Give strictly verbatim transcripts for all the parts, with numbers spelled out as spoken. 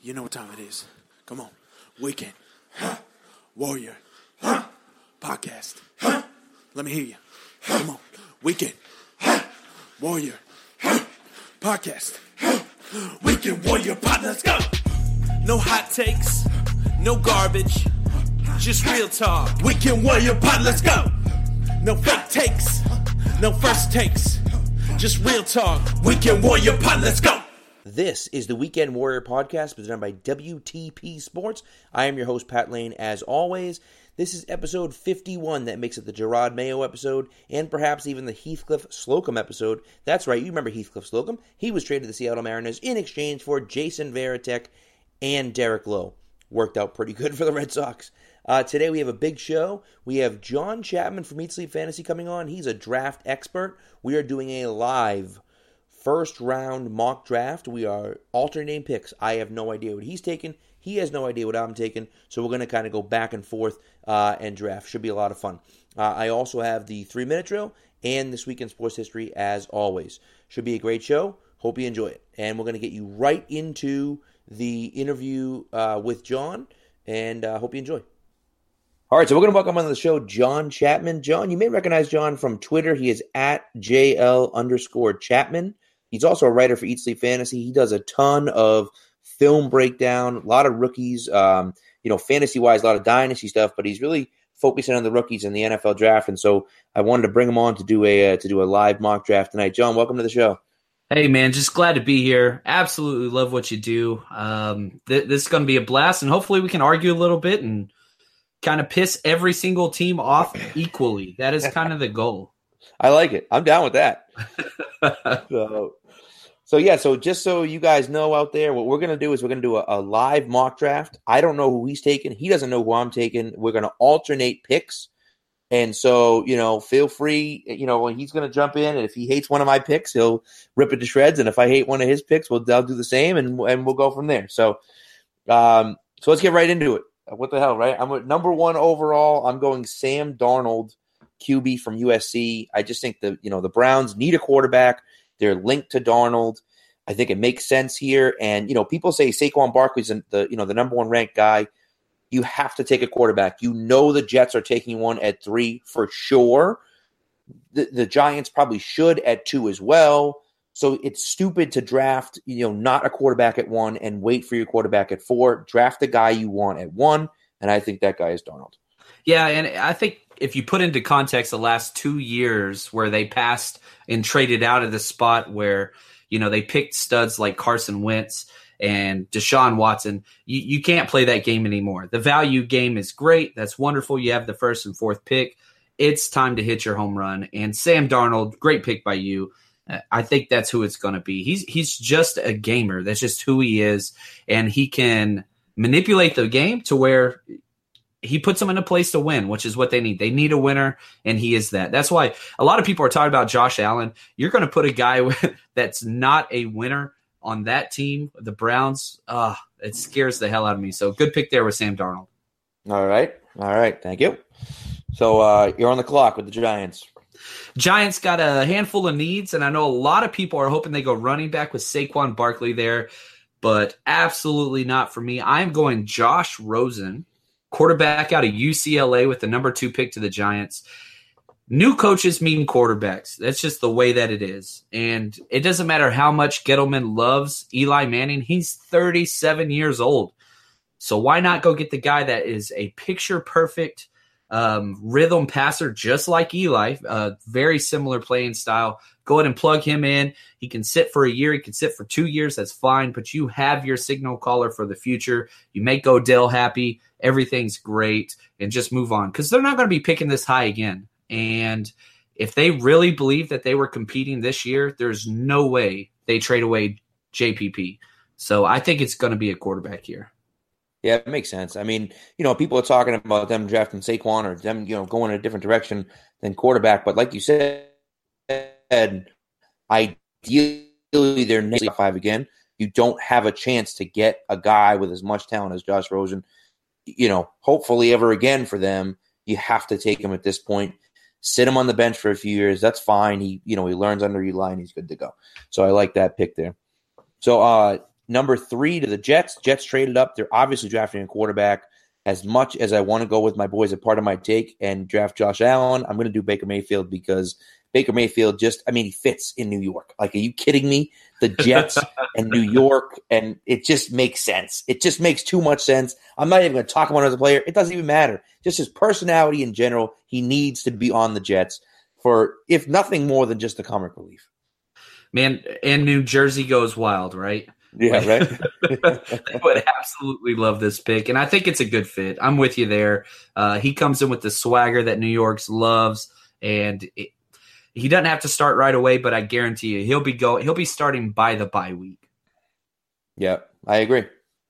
You know what time it is. Come on. Weekend. Warrior. Podcast. Let me hear you. Come on. Weekend. Warrior. Podcast. Weekend Warrior Pod. Let's go. No hot takes. No garbage. Just real talk. Weekend Warrior Pod. Let's go. No fake takes. No first takes. Just real talk. Weekend Warrior Pod. Let's go. This is the Weekend Warrior Podcast presented by W T P Sports. I am your host, Pat Lane, as always. This is episode fifty-one that makes it the Gerard Mayo episode and perhaps even the Heathcliff Slocum episode. That's right, you remember Heathcliff Slocum. He was traded to the Seattle Mariners in exchange for Jason Varitek and Derek Lowe. Worked out pretty good for the Red Sox. Uh, today we have a big show. We have John Chapman from Eat Sleep Fantasy coming on. He's a draft expert. We are doing a live first round mock draft. We are alternating picks. I have no idea what he's taking. He has no idea what I'm taking. So we're going to kind of go back and forth uh, and draft. Should be a lot of fun. Uh, I also have the three-minute drill and this week in sports history as always. Should be a great show. Hope you enjoy it. And we're going to get you right into the interview uh, with John. And I uh, hope you enjoy. All right, so we're going to welcome on the show John Chapman. John, you may recognize John from Twitter. He is at J L underscore Chapman. He's also a writer for Eat Sleep Fantasy. He does a ton of film breakdown, a lot of rookies, um, you know, fantasy-wise, a lot of dynasty stuff, but he's really focusing on the rookies in the N F L draft, and so I wanted to bring him on to do a uh, to do a live mock draft tonight. John, welcome to the show. Hey, man, just glad to be here. Absolutely love what you do. Um, th- this is going to be a blast, and hopefully we can argue a little bit and kind of piss every single team off equally. That is kind of the goal. I like it. I'm down with that. so, so, yeah, so just so you guys know out there, what we're going to do is we're going to do a, a live mock draft. I don't know who he's taking. He doesn't know who I'm taking. We're going to alternate picks. And so, you know, feel free, you know, when he's going to jump in, and if he hates one of my picks, he'll rip it to shreds. And if I hate one of his picks, we'll I'll do the same, and and we'll go from there. So, um, so let's get right into it. What the hell, right? I'm at number one overall. I'm going Sam Darnold, Q B from U S C. I just think the you know the Browns need a quarterback. They're linked to Darnold. I think it makes sense here. And you know, people say Saquon Barkley's the you know the number one ranked guy. You have to take a quarterback. You know the Jets are taking one at three for sure. The, the Giants probably should at two as well. So it's stupid to draft, you know, not a quarterback at one and wait for your quarterback at four. Draft the guy you want at one, and I think that guy is Darnold. Yeah, and I think if you put into context the last two years where they passed and traded out of the spot where, you know, they picked studs like Carson Wentz and Deshaun Watson, you, you can't play that game anymore. The value game is great. That's wonderful. You have the first and fourth pick. It's time to hit your home run. And Sam Darnold, great pick by you. I think that's who it's going to be. He's he's just a gamer. That's just who he is. And he can manipulate the game to where he puts them in a place to win, which is what they need. They need a winner, and he is that. That's why a lot of people are talking about Josh Allen. You're going to put a guy that's not a winner on that team, the Browns. Uh, it scares the hell out of me. So good pick there with Sam Darnold. All right. All right. Thank you. So uh, you're on the clock with the Giants. Giants got a handful of needs, and I know a lot of people are hoping they go running back with Saquon Barkley there, but absolutely not for me. I'm going Josh Rosen, quarterback out of U C L A with the number two pick to the Giants. New coaches mean quarterbacks. That's just the way that it is. And it doesn't matter how much Gettleman loves Eli Manning. He's thirty-seven years old. So why not go get the guy that is a picture-perfect Um, rhythm passer, just like Eli, uh, very similar playing style. Go ahead and plug him in. He can sit for a year. He can sit for two years. That's fine. But you have your signal caller for the future. You make Odell happy. Everything's great. And just move on. Because they're not going to be picking this high again. And if they really believe that they were competing this year, there's no way they trade away J P P. So I think it's going to be a quarterback year. Yeah, it makes sense. I mean, you know, people are talking about them drafting Saquon or them, you know, going in a different direction than quarterback. But like you said, ideally they're next top five again. You don't have a chance to get a guy with as much talent as Josh Rosen, you know, hopefully ever again for them. You have to take him at this point. Sit him on the bench for a few years. That's fine. He, you know, he learns under Eli and he's good to go. So I like that pick there. So, uh, number three to the Jets. Jets traded up. They're obviously drafting a quarterback. As much as I want to go with my boys, a part of my take and draft Josh Allen, I'm going to do Baker Mayfield because Baker Mayfield just, I mean, he fits in New York. Like, are you kidding me? The Jets and New York, and it just makes sense. It just makes too much sense. I'm not even going to talk about him as a player. It doesn't even matter. Just his personality in general, he needs to be on the Jets for, if nothing more than just the comic relief. Man, and New Jersey goes wild, right? Yeah, right? They would absolutely love this pick, and I think it's a good fit. I'm with you there. Uh, he comes in with the swagger that New York's loves, and it, he doesn't have to start right away, but I guarantee you he'll be go he'll be starting by the bye week. Yeah, I agree.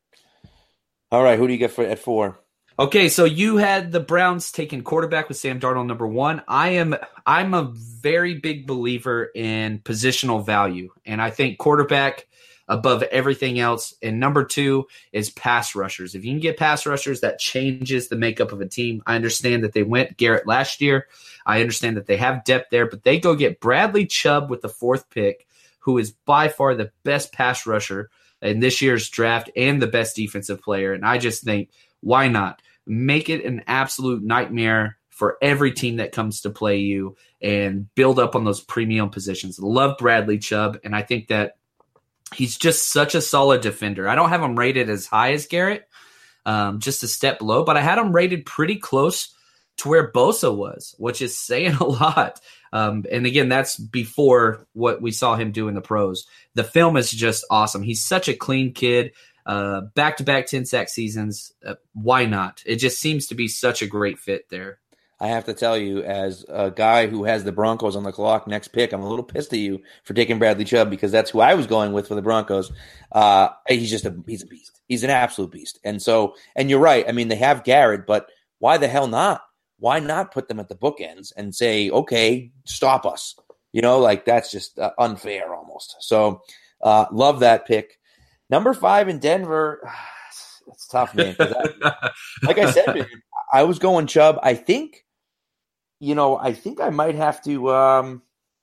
All right, who do you get for at four? Okay, so you had the Browns taking quarterback with Sam Darnold number one. I am I'm a very big believer in positional value, and I think quarterback above everything else. And number two is pass rushers. If you can get pass rushers, that changes the makeup of a team. I understand that they went Garrett last year. I understand that they have depth there, but they go get Bradley Chubb with the fourth pick, who is by far the best pass rusher in this year's draft and the best defensive player. And I just think, why not? Make it an absolute nightmare for every team that comes to play you and build up on those premium positions. Love Bradley Chubb, and I think that he's just such a solid defender. I don't have him rated as high as Garrett, um, just a step below, but I had him rated pretty close to where Bosa was, which is saying a lot. Um, and again, that's before what we saw him do in the pros. The film is just awesome. He's such a clean kid, uh, back-to-back ten-sack seasons. Uh, why not? It just seems to be such a great fit there. I have to tell you, as a guy who has the Broncos on the clock, next pick, I'm a little pissed at you for taking Bradley Chubb because that's who I was going with for the Broncos. Uh, he's just a he's a beast. He's an absolute beast. And so, and you're right. I mean, they have Garrett, but why the hell not? Why not put them at the bookends and say, okay, stop us? You know, like that's just uh, unfair almost. So, uh, love that pick. Number five in Denver. It's tough, man. I, like I said, man, I was going Chubb. I think. You know, I think I might have to um,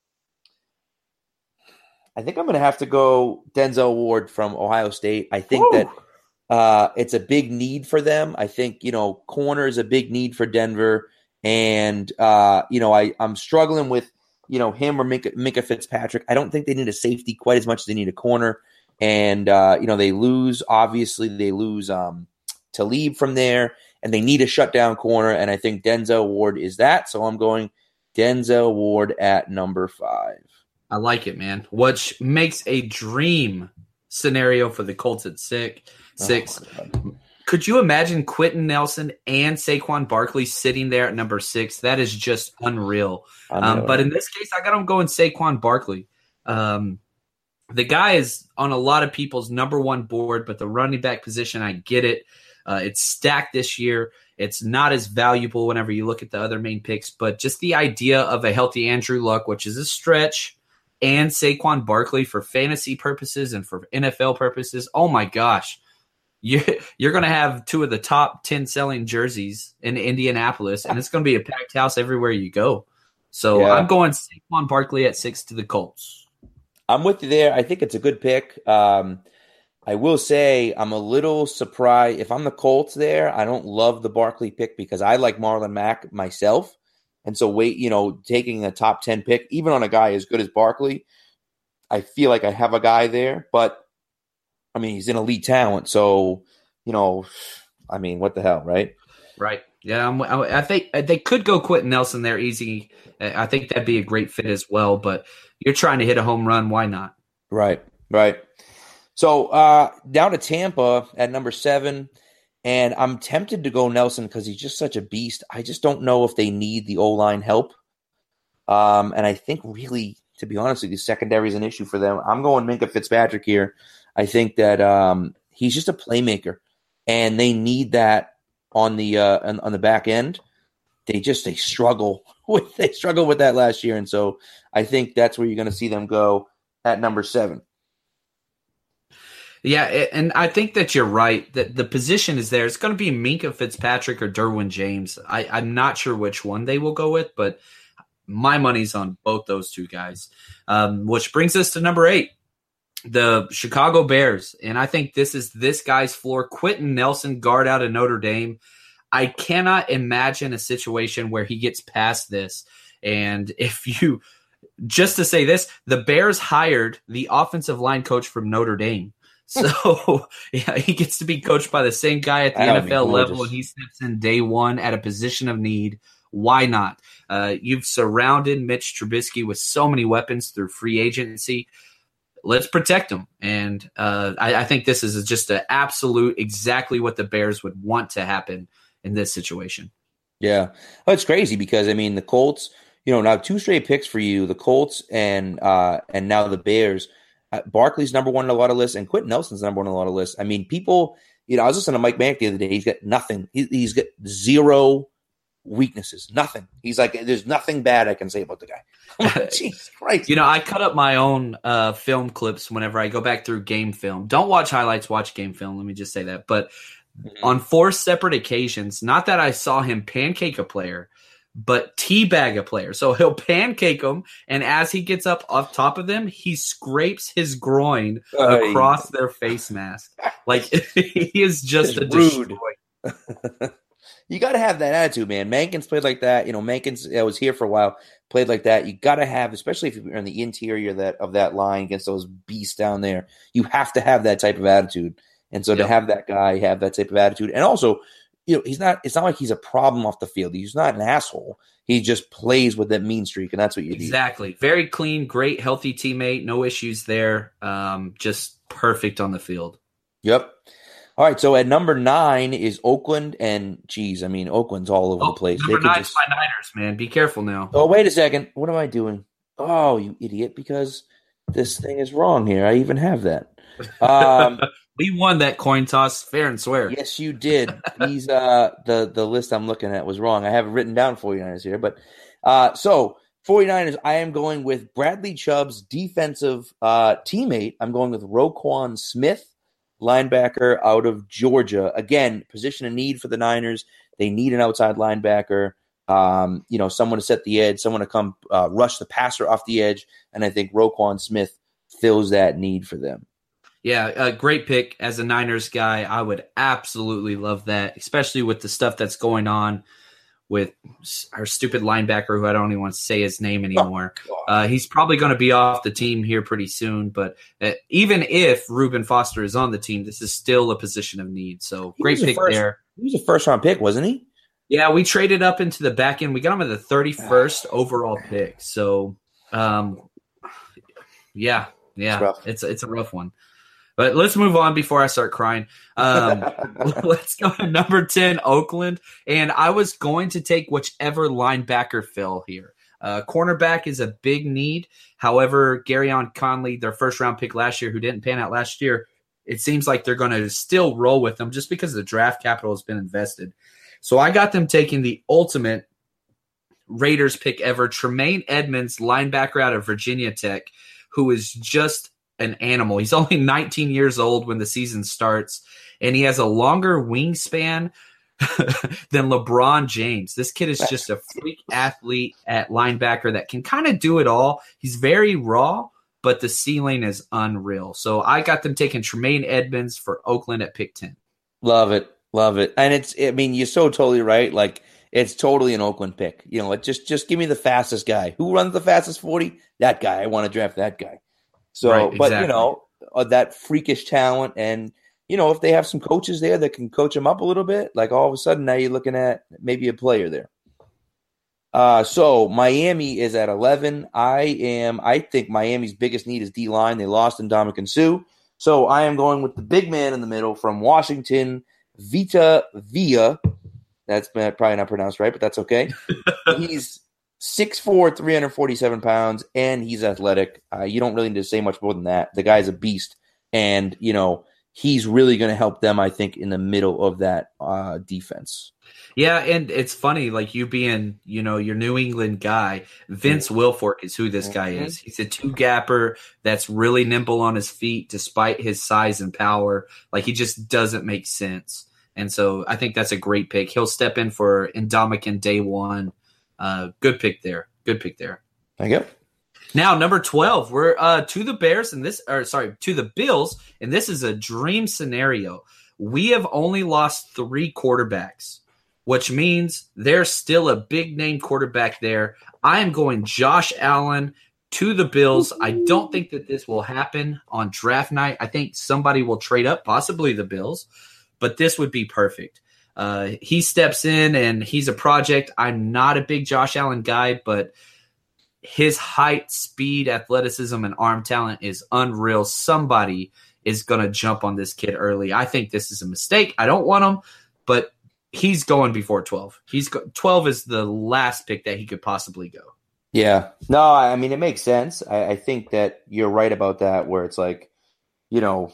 – I think I'm going to have to go Denzel Ward from Ohio State. I think Woo. that uh, it's a big need for them. I think, you know, corner is a big need for Denver. And, uh, you know, I, I'm struggling with, you know, him or Minka, Minka Fitzpatrick. I don't think they need a safety quite as much as they need a corner. And, uh, you know, they lose – obviously they lose um, Talib from there. And they need a shutdown corner, and I think Denzel Ward is that. So I'm going Denzel Ward at number five. I like it, man. Which makes a dream scenario for the Colts at six. Six. Oh, could you imagine Quentin Nelson and Saquon Barkley sitting there at number six? That is just unreal. Um, but in this case, I got him going Saquon Barkley. Um, the guy is on a lot of people's number one board, but the running back position, I get it. Uh, it's stacked this year. It's not as valuable whenever you look at the other main picks, but just the idea of a healthy Andrew Luck, which is a stretch, and Saquon Barkley for fantasy purposes and for N F L purposes, oh my gosh. You, you're going to have two of the top ten selling jerseys in Indianapolis, and it's going to be a packed house everywhere you go. So yeah. I'm going Saquon Barkley at six to the Colts. I'm with you there. I think it's a good pick. Um I will say I'm a little surprised. If I'm the Colts there, I don't love the Barkley pick because I like Marlon Mack myself. And so wait, you know, taking a top ten pick, even on a guy as good as Barkley, I feel like I have a guy there. But, I mean, he's an elite talent. So, you know, I mean, what the hell, right? Right. Yeah, I'm, I think they could go Quentin Nelson there easy. I think that'd be a great fit as well. But you're trying to hit a home run. Why not? Right, right. So uh, down to Tampa at number seven, and I'm tempted to go Nelson because he's just such a beast. I just don't know if they need the O-line help. Um, and I think really, to be honest with you, secondary is an issue for them. I'm going Minka Fitzpatrick here. I think that um, he's just a playmaker, and they need that on the uh, on, on the back end. They just they struggle with they struggle with that last year, and so I think that's where you're going to see them go at number seven. Yeah, and I think that you're right, that the position is there. It's going to be Minka Fitzpatrick or Derwin James. I, I'm not sure which one they will go with, but my money's on both those two guys. Um, which brings us to number eight. the Chicago Bears, and I think this is this guy's floor. Quentin Nelson, guard out of Notre Dame. I cannot imagine a situation where he gets past this. And if you, just to say this, the Bears hired the offensive line coach from Notre Dame. So yeah, he gets to be coached by the same guy at the N F L level, and he steps in day one at a position of need. Why not? Uh, you've surrounded Mitch Trubisky with so many weapons through free agency. Let's protect him. And uh, I, I think this is just an absolute exactly what the Bears would want to happen in this situation. Yeah. Oh, it's crazy because, I mean, the Colts, you know, now two straight picks for you, the Colts and uh, and now the Bears. Uh, Barkley's number one on a lot of lists, and Quentin Nelson's number one on a lot of lists. I mean, people, you know, I was listening to Mike Mack the other day. He's got nothing. He, he's got zero weaknesses. Nothing. He's like, there's nothing bad I can say about the guy. Like, Jesus Christ. You know, I cut up my own uh, film clips whenever I go back through game film. Don't watch highlights, watch game film. Let me just say that. But mm-hmm. on four separate occasions, not that I saw him pancake a player, but teabag a player. So he'll pancake him, and as he gets up off top of them, he scrapes his groin oh, across yeah. their face mask. Like, he is just it's a rude. destroyer. You got to have that attitude, man. Mankins played like that. You know, Mankins uh, was here for a while, played like that. You got to have, especially if you're in the interior of that, of that line against those beasts down there, you have to have that type of attitude. And so yep. to have that guy have that type of attitude, and also, you know, he's not, it's not like he's a problem off the field. He's not an asshole. He just plays with that mean streak, and that's what you need. Exactly. Very clean, great, healthy teammate. No issues there. Um, just perfect on the field. Yep. All right, so at number nine is Oakland, and geez, I mean, Oakland's all over oh, the place. Number nine is my Niners, man. Be careful now. Oh, wait a second. What am I doing? Oh, you idiot, because this thing is wrong here. I even have that. Um, we won that coin toss fair and square. Yes, you did. These uh, the, the list I'm looking at was wrong. I have it written down forty-niners here. But uh, so forty-niners, I am going with Bradley Chubb's defensive uh, teammate. I'm going with Roquan Smith, linebacker out of Georgia. Again, position of need for the Niners. They need an outside linebacker, um, you know, someone to set the edge, someone to come uh, rush the passer off the edge, and I think Roquan Smith fills that need for them. Yeah, a great pick as a Niners guy. I would absolutely love that, especially with the stuff that's going on with our stupid linebacker, who I don't even want to say his name anymore. Uh, he's probably going to be off the team here pretty soon. But uh, even if Reuben Foster is on the team, this is still a position of need. So he great pick first, there. He was a first-round pick, wasn't he? Yeah, we traded up into the back end. We got him at the thirty-first overall pick. So, um, yeah, yeah, it's, it's it's a rough one. But let's move on before I start crying. Um, let's go to number ten, Oakland. And I was going to take whichever linebacker fell here. Uh, cornerback is a big need. However, Garyon Conley, their first-round pick last year, who didn't pan out last year, it seems like they're going to still roll with them just because the draft capital has been invested. So I got them taking the ultimate Raiders pick ever, Tremaine Edmonds, linebacker out of Virginia Tech, who is just an animal. He's only nineteen years old when the season starts, and he has a longer wingspan than LeBron James. This kid is just a freak athlete at linebacker that can kind of do it all. He's very raw, but the ceiling is unreal. So I got them taking Tremaine Edmonds for Oakland at pick ten. Love it. Love it. And it's, I mean, you're so totally right. Like, it's totally an Oakland pick. You know, it just, just give me the fastest guy. Who runs the fastest forty? That guy. I want to draft that guy. So, right, exactly. But, you know, uh, that freakish talent. And, you know, if they have some coaches there that can coach them up a little bit, like all of a sudden now you're looking at maybe a player there. Uh, so Miami is at eleven. I am, I think Miami's biggest need is D-line. They lost Ndamukong Suh. So I am going with the big man in the middle from Washington, Vita Vea. That's probably not pronounced right, but that's okay. He's six foot four, three hundred forty-seven pounds, and he's athletic. Uh, you don't really need to say much more than that. The guy's a beast, and, you know, he's really going to help them, I think, in the middle of that uh, defense. Yeah, and it's funny, like you being, you know, your New England guy, Vince mm-hmm. Wilfork is who this guy is. He's a two-gapper that's really nimble on his feet despite his size and power. Like, he just doesn't make sense. And so I think that's a great pick. He'll step in for Ndamukong day one. Uh, good pick there. Good pick there. Thank you. Now, number twelve, we're uh, to the Bears, and this, or sorry, to the Bills, and this is a dream scenario. We have only lost three quarterbacks, which means there's still a big name quarterback there. I am going Josh Allen to the Bills. I don't think that this will happen on draft night. I think somebody will trade up, possibly the Bills, but this would be perfect. Uh, he steps in, and he's a project. I'm not a big Josh Allen guy, but his height, speed, athleticism, and arm talent is unreal. Somebody is going to jump on this kid early. I think this is a mistake. I don't want him, but he's going before twelve. He's go- twelve is the last pick that he could possibly go. Yeah. No, I mean, it makes sense. I, I think that you're right about that, where it's like, you know,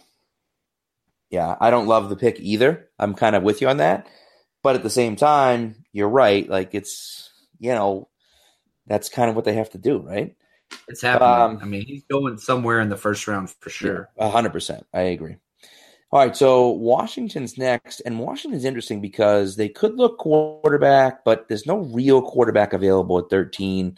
yeah, I don't love the pick either. I'm kind of with you on that. But at the same time, you're right. Like, it's, you know, that's kind of what they have to do, right? It's happening. Um, I mean, he's going somewhere in the first round for sure. A hundred percent. I agree. All right, so Washington's next, and Washington's interesting because they could look quarterback, but there's no real quarterback available at thirteen.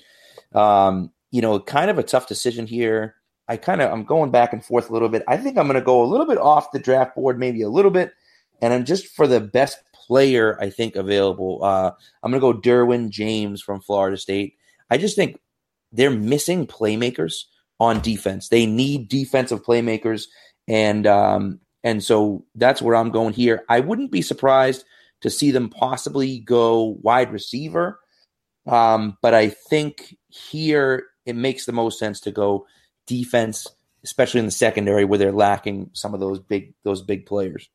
Um, you know, kind of a tough decision here. I kind of I'm going back and forth a little bit. I think I'm going to go a little bit off the draft board, maybe a little bit, and I'm just for the best player I think available. Uh, I'm going to go Derwin James from Florida State. I just think they're missing playmakers on defense. They need defensive playmakers, and um, and so that's where I'm going here. I wouldn't be surprised to see them possibly go wide receiver, um, but I think here it makes the most sense to go defense, especially in the secondary where they're lacking some of those big those big players.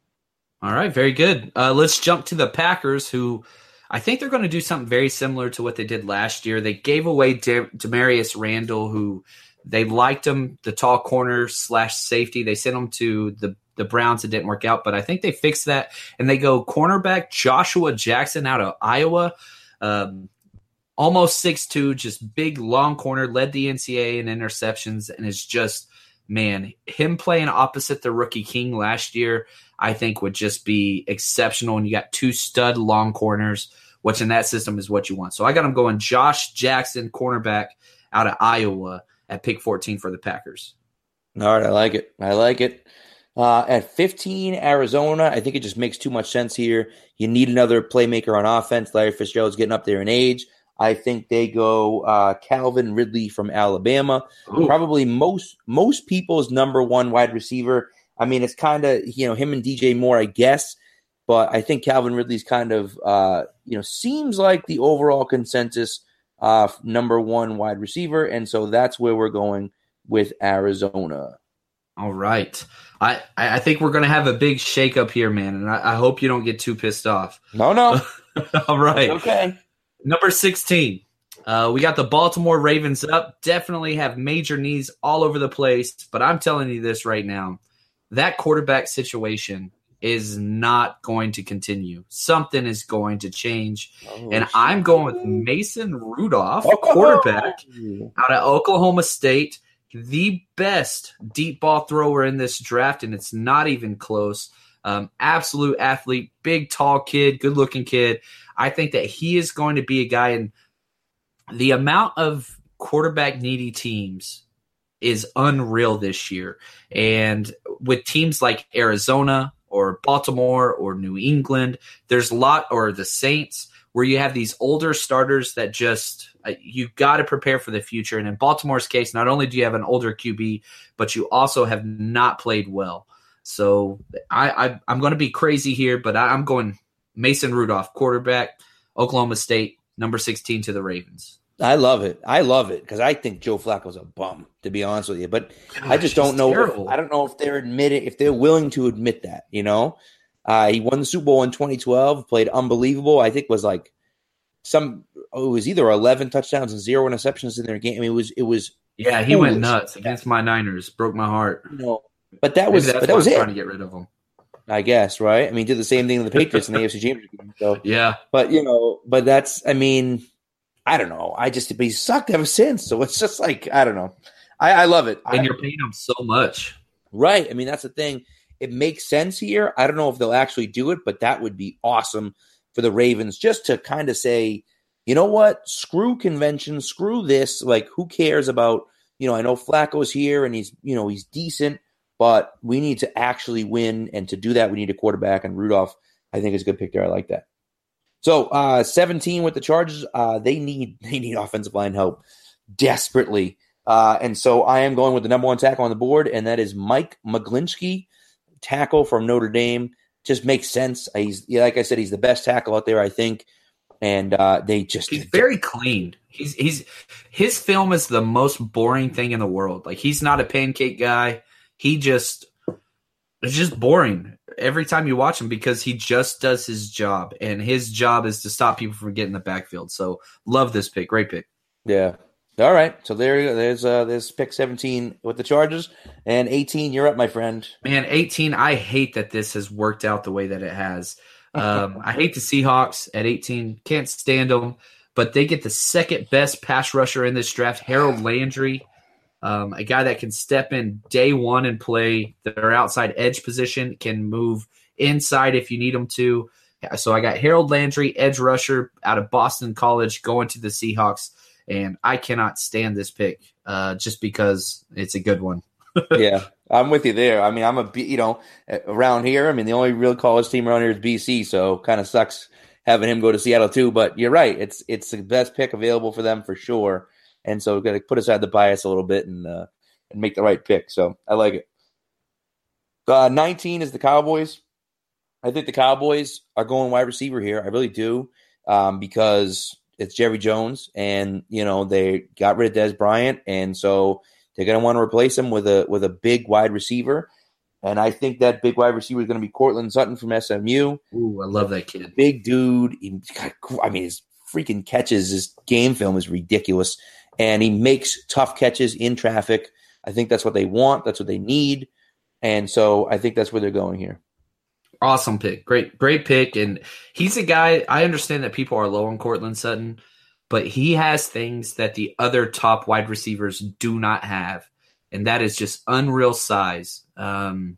All right, very good. Uh, let's jump to the Packers, who I think they're going to do something very similar to what they did last year. They gave away De- Demarius Randall, who they liked him, the tall corner slash safety. They sent him to the, the Browns. It didn't work out, but I think they fixed that. And they go cornerback Joshua Jackson out of Iowa. Um, almost six two, just big, long corner, led the N C A A in interceptions, and is just, man, him playing opposite the rookie king last year, I think would just be exceptional. And you got two stud long corners, which in that system is what you want. So I got him going Josh Jackson, cornerback out of Iowa at pick fourteen for the Packers. All right, I like it. I like it. Uh, at fifteen, Arizona, I think it just makes too much sense here. You need another playmaker on offense. Larry Fitzgerald's getting up there in age. I think they go uh, Calvin Ridley from Alabama. Ooh. Probably most most people's number one wide receiver. I mean, it's kind of, you know, him and D J Moore, I guess. But I think Calvin Ridley's kind of, uh, you know, seems like the overall consensus uh, number one wide receiver. And so that's where we're going with Arizona. All right. I, I think we're going to have a big shakeup here, man. And I, I hope you don't get too pissed off. No, no. All right. Okay. Number sixteen. Uh, we got the Baltimore Ravens up. Definitely have major needs all over the place. But I'm telling you this right now. That quarterback situation is not going to continue. Something is going to change. Oh, and shit. I'm going with Mason Rudolph, oh, quarterback oh. out of Oklahoma State. The best deep ball thrower in this draft, and it's not even close. Um, absolute athlete, big, tall kid, good-looking kid. I think that he is going to be a guy, and the amount of quarterback-needy teams is unreal this year. And with teams like Arizona or Baltimore or New England, there's a lot, or the Saints, where you have these older starters that just uh, you got to prepare for the future. And in Baltimore's case, not only do you have an older Q B, but you also have not played well. So I, I, I'm going to be crazy here, but I, I'm going Mason Rudolph, quarterback, Oklahoma State, number sixteen to the Ravens. I love it. I love it because I think Joe Flacco's a bum, to be honest with you. But Gosh, I just don't know. If, I don't know if they're admitting, if they're willing to admit that. You know, uh, he won the Super Bowl in twenty twelve, played unbelievable. I think was like some. Oh, it was either eleven touchdowns and zero interceptions in their game. I mean, it was. It was. Yeah, he foolish. went nuts against my Niners. Broke my heart. You know, but that was. But that was I'm it. Trying to get rid of him. I guess, right? I mean, did the same thing to the Patriots in the A F C Championship game. So yeah, but you know, but that's. I mean. I don't know. I just but he sucked ever since. So it's just like I don't know. I, I love it. And I, you're paying him so much, right? I mean, that's the thing. It makes sense here. I don't know if they'll actually do it, but that would be awesome for the Ravens just to kind of say, you know what? Screw convention, screw this. Like, who cares about, you know, I know Flacco's here and he's, you know, he's decent, but we need to actually win. And to do that, we need a quarterback. And Rudolph, I think, is a good pick there. I like that. So uh, seventeen with the Chargers, uh, they need they need offensive line help desperately. Uh, and so I am going with the number one tackle on the board, and that is Mike McGlinchey, tackle from Notre Dame. Just makes sense. He's yeah, like I said, he's the best tackle out there, I think. And uh, they just he's very clean. He's he's his film is the most boring thing in the world. Like, he's not a pancake guy. He just it's just boring every time you watch him because he just does his job, and his job is to stop people from getting the backfield. So love this pick. Great pick. Yeah. All right. So there, there's uh, there's pick seventeen with the Chargers, and eighteen. You're up, my friend. Man, eighteen. I hate that this has worked out the way that it has. Um, I hate the Seahawks at eighteen. Can't stand them, but they get the second best pass rusher in this draft, Harold Landry. Um, a guy that can step in day one and play their outside edge position, can move inside if you need him to. So I got Harold Landry, edge rusher out of Boston College, going to the Seahawks, and I cannot stand this pick uh, just because it's a good one. Yeah, I'm with you there. I mean, I'm a, you know, around here, I mean, the only real college team around here is B C, so kind of sucks having him go to Seattle too. But you're right. It's it's the best pick available for them for sure. And so we've got to put aside the bias a little bit and uh, and make the right pick. So I like it. Uh, nineteen is the Cowboys. I think the Cowboys are going wide receiver here. I really do, um, because it's Jerry Jones, and you know they got rid of Dez Bryant, and so they're going to want to replace him with a with a big wide receiver. And I think that big wide receiver is going to be Cortland Sutton from S M U. Ooh, I love that kid. Big dude. He got, I mean, his freaking catches, his game film is ridiculous. And he makes tough catches in traffic. I think that's what they want. That's what they need. And so I think that's where they're going here. Awesome pick. Great, great pick. And he's a guy, I understand that people are low on Cortland Sutton, but he has things that the other top wide receivers do not have. And that is just unreal size. Um,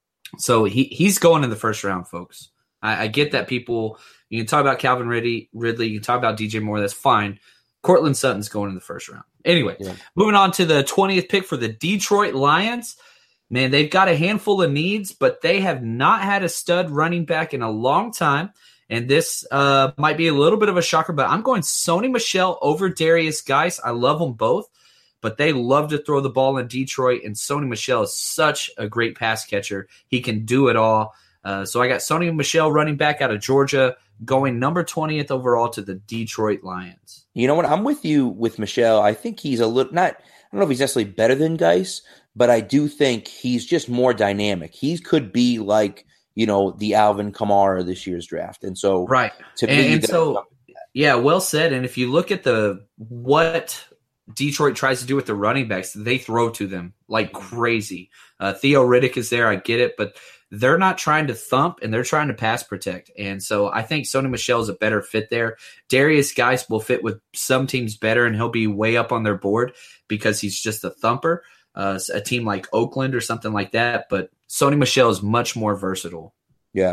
so he, he's going in the first round, folks. I, I get that people, you can talk about Calvin Ridley, Ridley, you can talk about D J Moore, that's fine. Cortland Sutton's going in the first round. Anyway, yeah. Moving on to the twentieth pick for the Detroit Lions. Man, they've got a handful of needs, but they have not had a stud running back in a long time. And this uh, might be a little bit of a shocker, but I'm going Sony Michel over Darius Geis. I love them both, but they love to throw the ball in Detroit, and Sony Michel is such a great pass catcher. He can do it all. Uh, so I got Sony Michel, running back out of Georgia, going number twentieth overall to the Detroit Lions. You know what? I'm with you with Michel. I think he's a little not. I don't know if he's necessarily better than Geis, but I do think he's just more dynamic. He could be like, you know, the Alvin Kamara this year's draft, and so right. To and, me, and so yeah, well said. And if you look at the what Detroit tries to do with the running backs, they throw to them like crazy. Uh, Theo Riddick is there. I get it, but they're not trying to thump, and they're trying to pass protect. And so I think Sony Michel is a better fit there. Darius Geis will fit with some teams better, and he'll be way up on their board because he's just a thumper, uh, a team like Oakland or something like that. But Sony Michel is much more versatile. Yeah.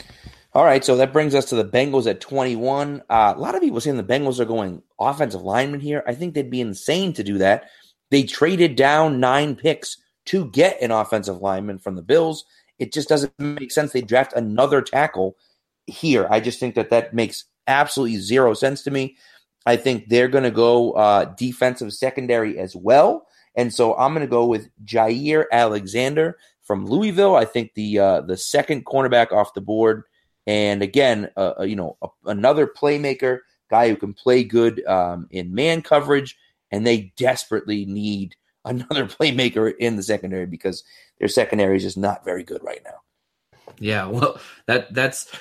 All right, so that brings us to the Bengals at twenty-one. Uh, a lot of people saying the Bengals are going offensive lineman here. I think they'd be insane to do that. They traded down nine picks to get an offensive lineman from the Bills. It just doesn't make sense. They draft another tackle here. I just think that that makes absolutely zero sense to me. I think they're going to go uh, defensive secondary as well. And so I'm going to go with Jair Alexander from Louisville. I think the uh, the second cornerback off the board. And again, uh, you know, a, another playmaker, guy who can play good um, in man coverage. And they desperately need another playmaker in the secondary because their secondary is just not very good right now. Yeah, well, that that's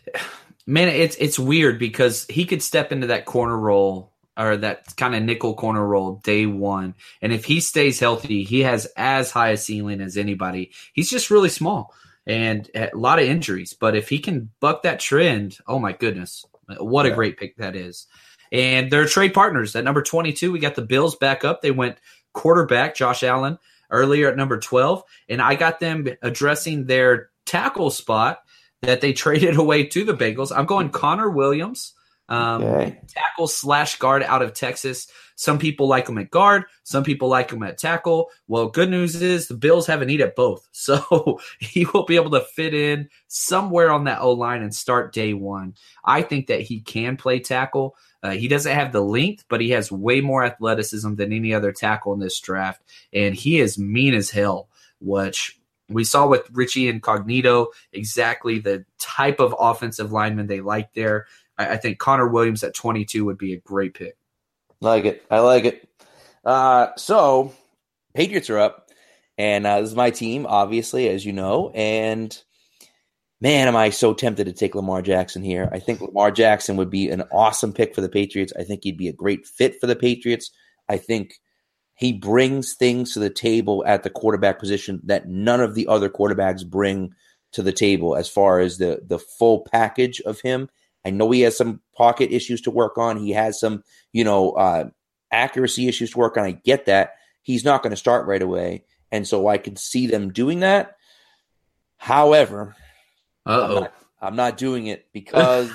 man, it's it's weird because he could step into that corner role or that kind of nickel corner role day one, and if he stays healthy, he has as high a ceiling as anybody. He's just really small and a lot of injuries, but if he can buck that trend, oh my goodness, what a yeah. great pick that is. And they're trade partners at number twenty-two. We got the Bills back up. They went quarterback Josh Allen earlier at number twelve, and I got them addressing their tackle spot that they traded away to the Bengals. I'm going Connor Williams Um, Okay. Tackle slash guard out of Texas. Some people like him at guard. Some people like him at tackle. Well, good news is the Bills have a need at both. So he will be able to fit in somewhere on that O-line and start day one. I think that he can play tackle. Uh, he doesn't have the length, but he has way more athleticism than any other tackle in this draft. And he is mean as hell, which we saw with Richie Incognito, exactly the type of offensive lineman they like there. I, I think Connor Williams at twenty-two would be a great pick. Like it. I like it. Uh, so, Patriots are up, and uh, this is my team, obviously, as you know. And, man, am I so tempted to take Lamar Jackson here. I think Lamar Jackson would be an awesome pick for the Patriots. I think he'd be a great fit for the Patriots. I think he brings things to the table at the quarterback position that none of the other quarterbacks bring to the table as far as the, the full package of him. I know he has some pocket issues to work on. He has some, you know, uh, accuracy issues to work on. I get that. He's not going to start right away. And so I could see them doing that. However, I'm Uh-oh. not, I'm not doing it because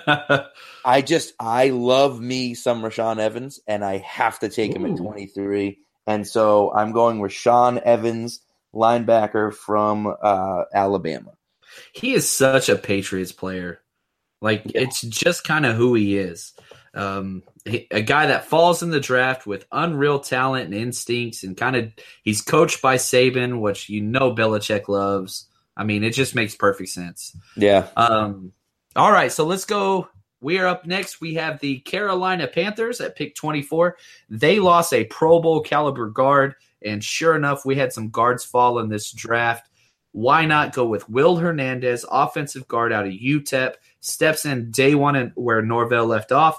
I just, I love me some Rashaan Evans, and I have to take him Ooh. at twenty-three. And so I'm going Rashaan Evans, linebacker from uh, Alabama. He is such a Patriots player. Like, Yeah. it's just kind of who he is. Um, he, a guy that falls in the draft with unreal talent and instincts, and kind of he's coached by Saban, which you know Belichick loves. I mean, it just makes perfect sense. Yeah. Um, all right, so let's go. We are up next. We have the Carolina Panthers at pick twenty-four. They lost a Pro Bowl caliber guard, and sure enough, we had some guards fall in this draft. Why not go with Will Hernandez, offensive guard out of U T E P, steps in day one and where Norvell left off,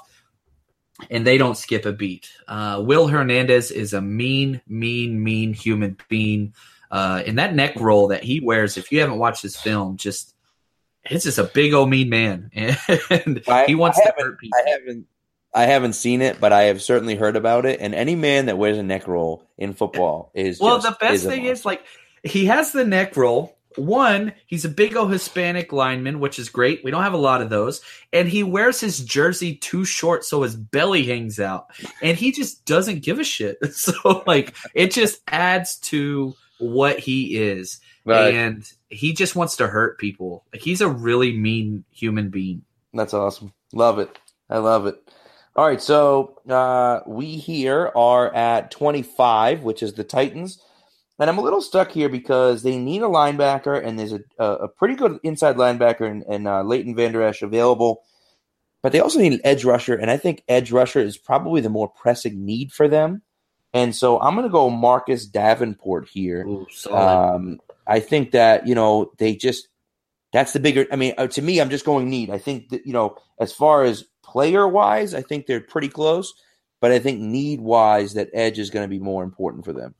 and they don't skip a beat. Uh, Will Hernandez is a mean, mean, mean human being. Uh, and that neck roll that he wears, if you haven't watched this film, just it's just a big old mean man, and I, he wants I to haven't, hurt people. I haven't, I haven't seen it, but I have certainly heard about it. And any man that wears a neck roll in football is Well, just, the best is a thing monster. is, like, he has the neck roll. One, he's a big old Hispanic lineman, which is great. We don't have a lot of those. And he wears his jersey too short so his belly hangs out. And he just doesn't give a shit. So, like, it just adds to what he is. Right. And he just wants to hurt people. Like, he's a really mean human being. That's awesome. Love it. I love it. All right, so uh, we here are at twenty-five, which is the Titans. And I'm a little stuck here because they need a linebacker, and there's a, a, a pretty good inside linebacker in, in uh, Leighton Vander Esch available. But they also need an edge rusher, and I think edge rusher is probably the more pressing need for them. And so I'm going to go Marcus Davenport here. Ooh, solid. Um, I think that, you know, they just – that's the bigger – I mean, uh, to me, I'm just going need. I think that, you know, as far as player-wise, I think they're pretty close. But I think need-wise, that edge is going to be more important for them.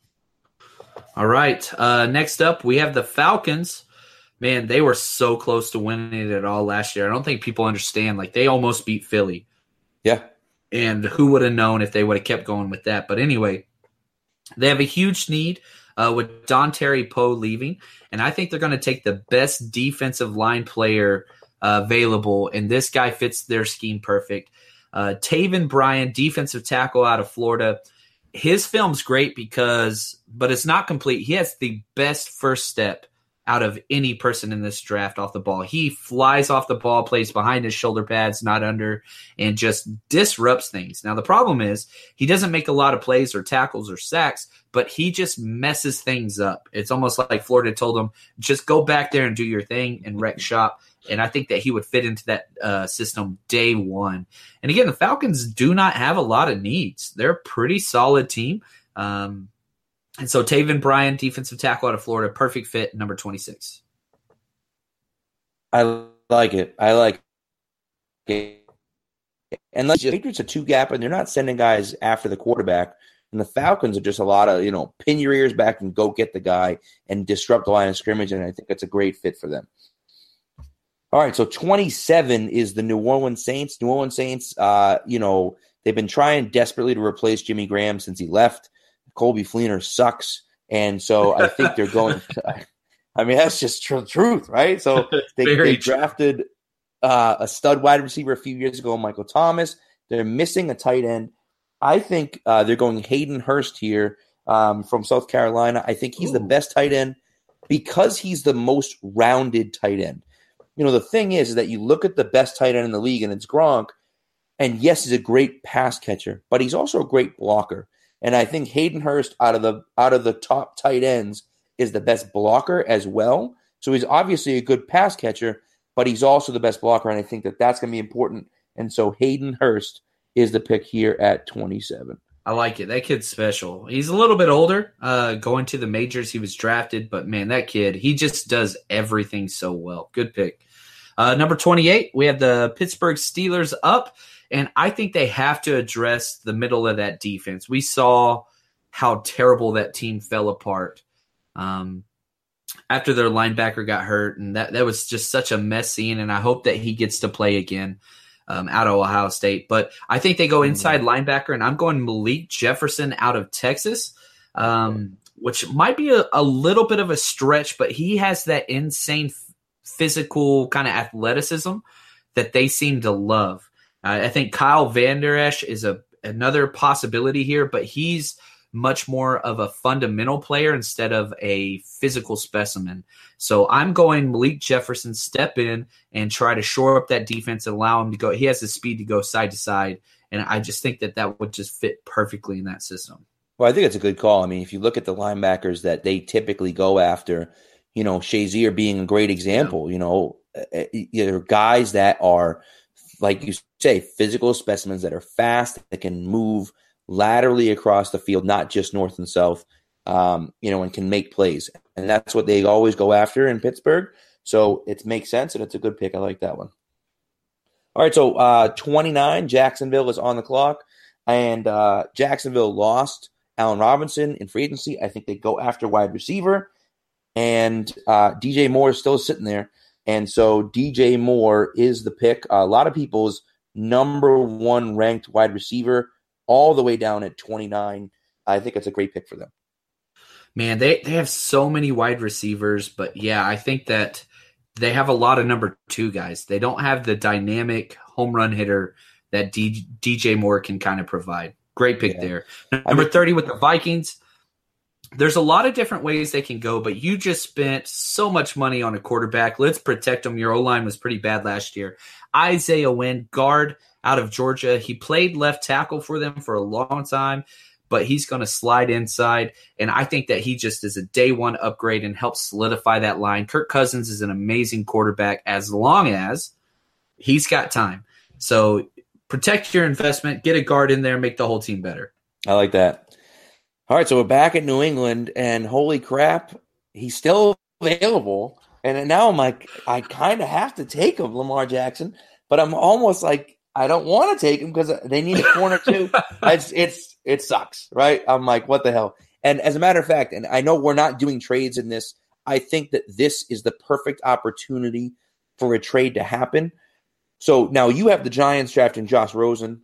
All right. Uh, next up, we have the Falcons. Man, they were so close to winning it all last year. I don't think people understand. Like, they almost beat Philly. Yeah. And who would have known if they would have kept going with that? But anyway, they have a huge need uh, with Don Terry Poe leaving. And I think they're going to take the best defensive line player uh, available. And this guy fits their scheme perfect. Uh, Taven Bryan, defensive tackle out of Florida. His film's great because, but it's not complete. He has the best first step out of any person in this draft off the ball. He flies off the ball, plays behind his shoulder pads, not under, and just disrupts things. Now, the problem is he doesn't make a lot of plays or tackles or sacks, but he just messes things up. It's almost like Florida told him, just go back there and do your thing and wreck shop. And I think that he would fit into that uh, system day one. And again, the Falcons do not have a lot of needs. They're a pretty solid team. Um, and so Taven Bryan, defensive tackle out of Florida, perfect fit, number twenty-six. I like it. I like it. And like the Patriots are two gap, and they're not sending guys after the quarterback. And the Falcons are just a lot of, you know, pin your ears back and go get the guy and disrupt the line of scrimmage. And I think that's a great fit for them. All right, so twenty-seven is the New Orleans Saints. New Orleans Saints, uh, you know, they've been trying desperately to replace Jimmy Graham since he left. Colby Fleener sucks, and so I think they're going to – I mean, that's just tr- truth, right? So they, they drafted uh, a stud wide receiver a few years ago, Michael Thomas. They're missing a tight end. I think uh, they're going Hayden Hurst here um, from South Carolina. I think he's Ooh. the best tight end because he's the most rounded tight end. You know, the thing is, is that you look at the best tight end in the league, and it's Gronk, and yes, he's a great pass catcher, but he's also a great blocker. And I think Hayden Hurst out of the out of the top tight ends is the best blocker as well. So he's obviously a good pass catcher, but he's also the best blocker, and I think that that's going to be important. And so Hayden Hurst is the pick here at twenty-seven. I like it. That kid's special. He's a little bit older, uh, going to the majors. He was drafted, but, man, that kid, he just does everything so well. Good pick. Uh, number twenty-eight, we have the Pittsburgh Steelers up. And I think they have to address the middle of that defense. We saw how terrible that team fell apart um, after their linebacker got hurt. And that, that was just such a mess scene. And I hope that he gets to play again um, out of Ohio State. But I think they go inside mm-hmm. linebacker, and I'm going Malik Jefferson out of Texas, um, which might be a, a little bit of a stretch, but he has that insane physical kind of athleticism that they seem to love. I think Kyle Van Der Esch is a another possibility here, but he's much more of a fundamental player instead of a physical specimen. So I'm going Malik Jefferson, step in and try to shore up that defense and allow him to go. He has the speed to go side to side, and I just think that that would just fit perfectly in that system. Well, I think it's a good call. I mean, if you look at the linebackers that they typically go after, you know, Shazier being a great example, yeah. you know, there are guys that are, like you say, physical specimens that are fast, that can move laterally across the field, not just north and south, um, you know, and can make plays. And that's what they always go after in Pittsburgh. So it makes sense, and it's a good pick. I like that one. All right, so uh, twenty-nine, Jacksonville is on the clock, and uh, Jacksonville lost Allen Robinson in free agency. I think they go after wide receiver, and uh, D J Moore is still sitting there. And so D J Moore is the pick. Uh, a lot of people's number one ranked wide receiver, all the way down at twenty-nine. I think it's a great pick for them. Man, they, they have so many wide receivers, but yeah, I think that they have a lot of number two guys. They don't have the dynamic home run hitter that D, DJ Moore can kind of provide. Great pick yeah. there. Number I mean, thirty with the Vikings. There's a lot of different ways they can go, but you just spent so much money on a quarterback. Let's protect them. Your O-line was pretty bad last year. Isaiah Wynn, guard out of Georgia. He played left tackle for them for a long time, but he's going to slide inside, and I think that he just is a day one upgrade and helps solidify that line. Kirk Cousins is an amazing quarterback as long as he's got time. So protect your investment, get a guard in there, make the whole team better. I like that. All right, so we're back at New England, and holy crap, he's still available. And now I'm like, I kind of have to take him, Lamar Jackson, but I'm almost like, I don't want to take him because they need a corner too. it's it's it sucks, right? I'm like, what the hell? And as a matter of fact, and I know we're not doing trades in this, I think that this is the perfect opportunity for a trade to happen. So now you have the Giants drafting Josh Rosen.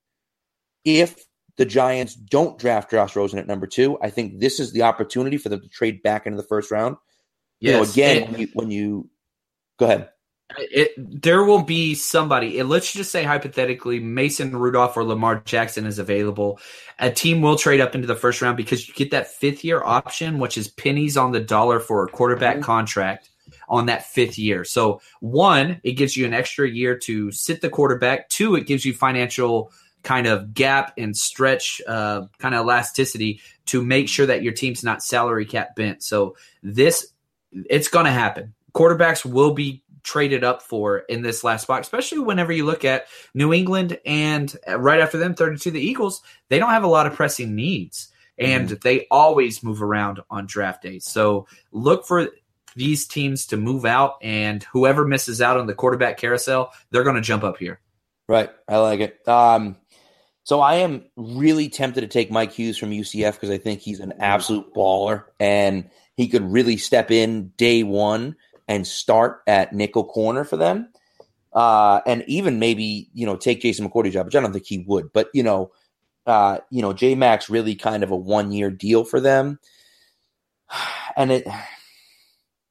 If the Giants don't draft Josh Rosen at number two, I think this is the opportunity for them to trade back into the first round. Yes, you know, again, it, when, you, when you go ahead. It, there will be somebody, and let's just say hypothetically, Mason Rudolph or Lamar Jackson is available. A team will trade up into the first round because you get that fifth year option, which is pennies on the dollar for a quarterback mm-hmm. contract on that fifth year. So one, it gives you an extra year to sit the quarterback. Two, it gives you financial kind of gap and stretch uh, kind of elasticity to make sure that your team's not salary cap bent. So this, it's going to happen. Quarterbacks will be traded up for in this last spot, especially whenever you look at New England and right after them, thirty-two, the Eagles. They don't have a lot of pressing needs, and mm. they always move around on draft days. So look for these teams to move out, and whoever misses out on the quarterback carousel, they're going to jump up here. Right. I like it. Um, so I am really tempted to take Mike Hughes from U C F because I think he's an absolute baller, and he could really step in day one and start at nickel corner for them. Uh, and even maybe, you know, take Jason McCourty's job, which I don't think he would. But, you know, uh, you know, J-Mac's really kind of a one-year deal for them. And it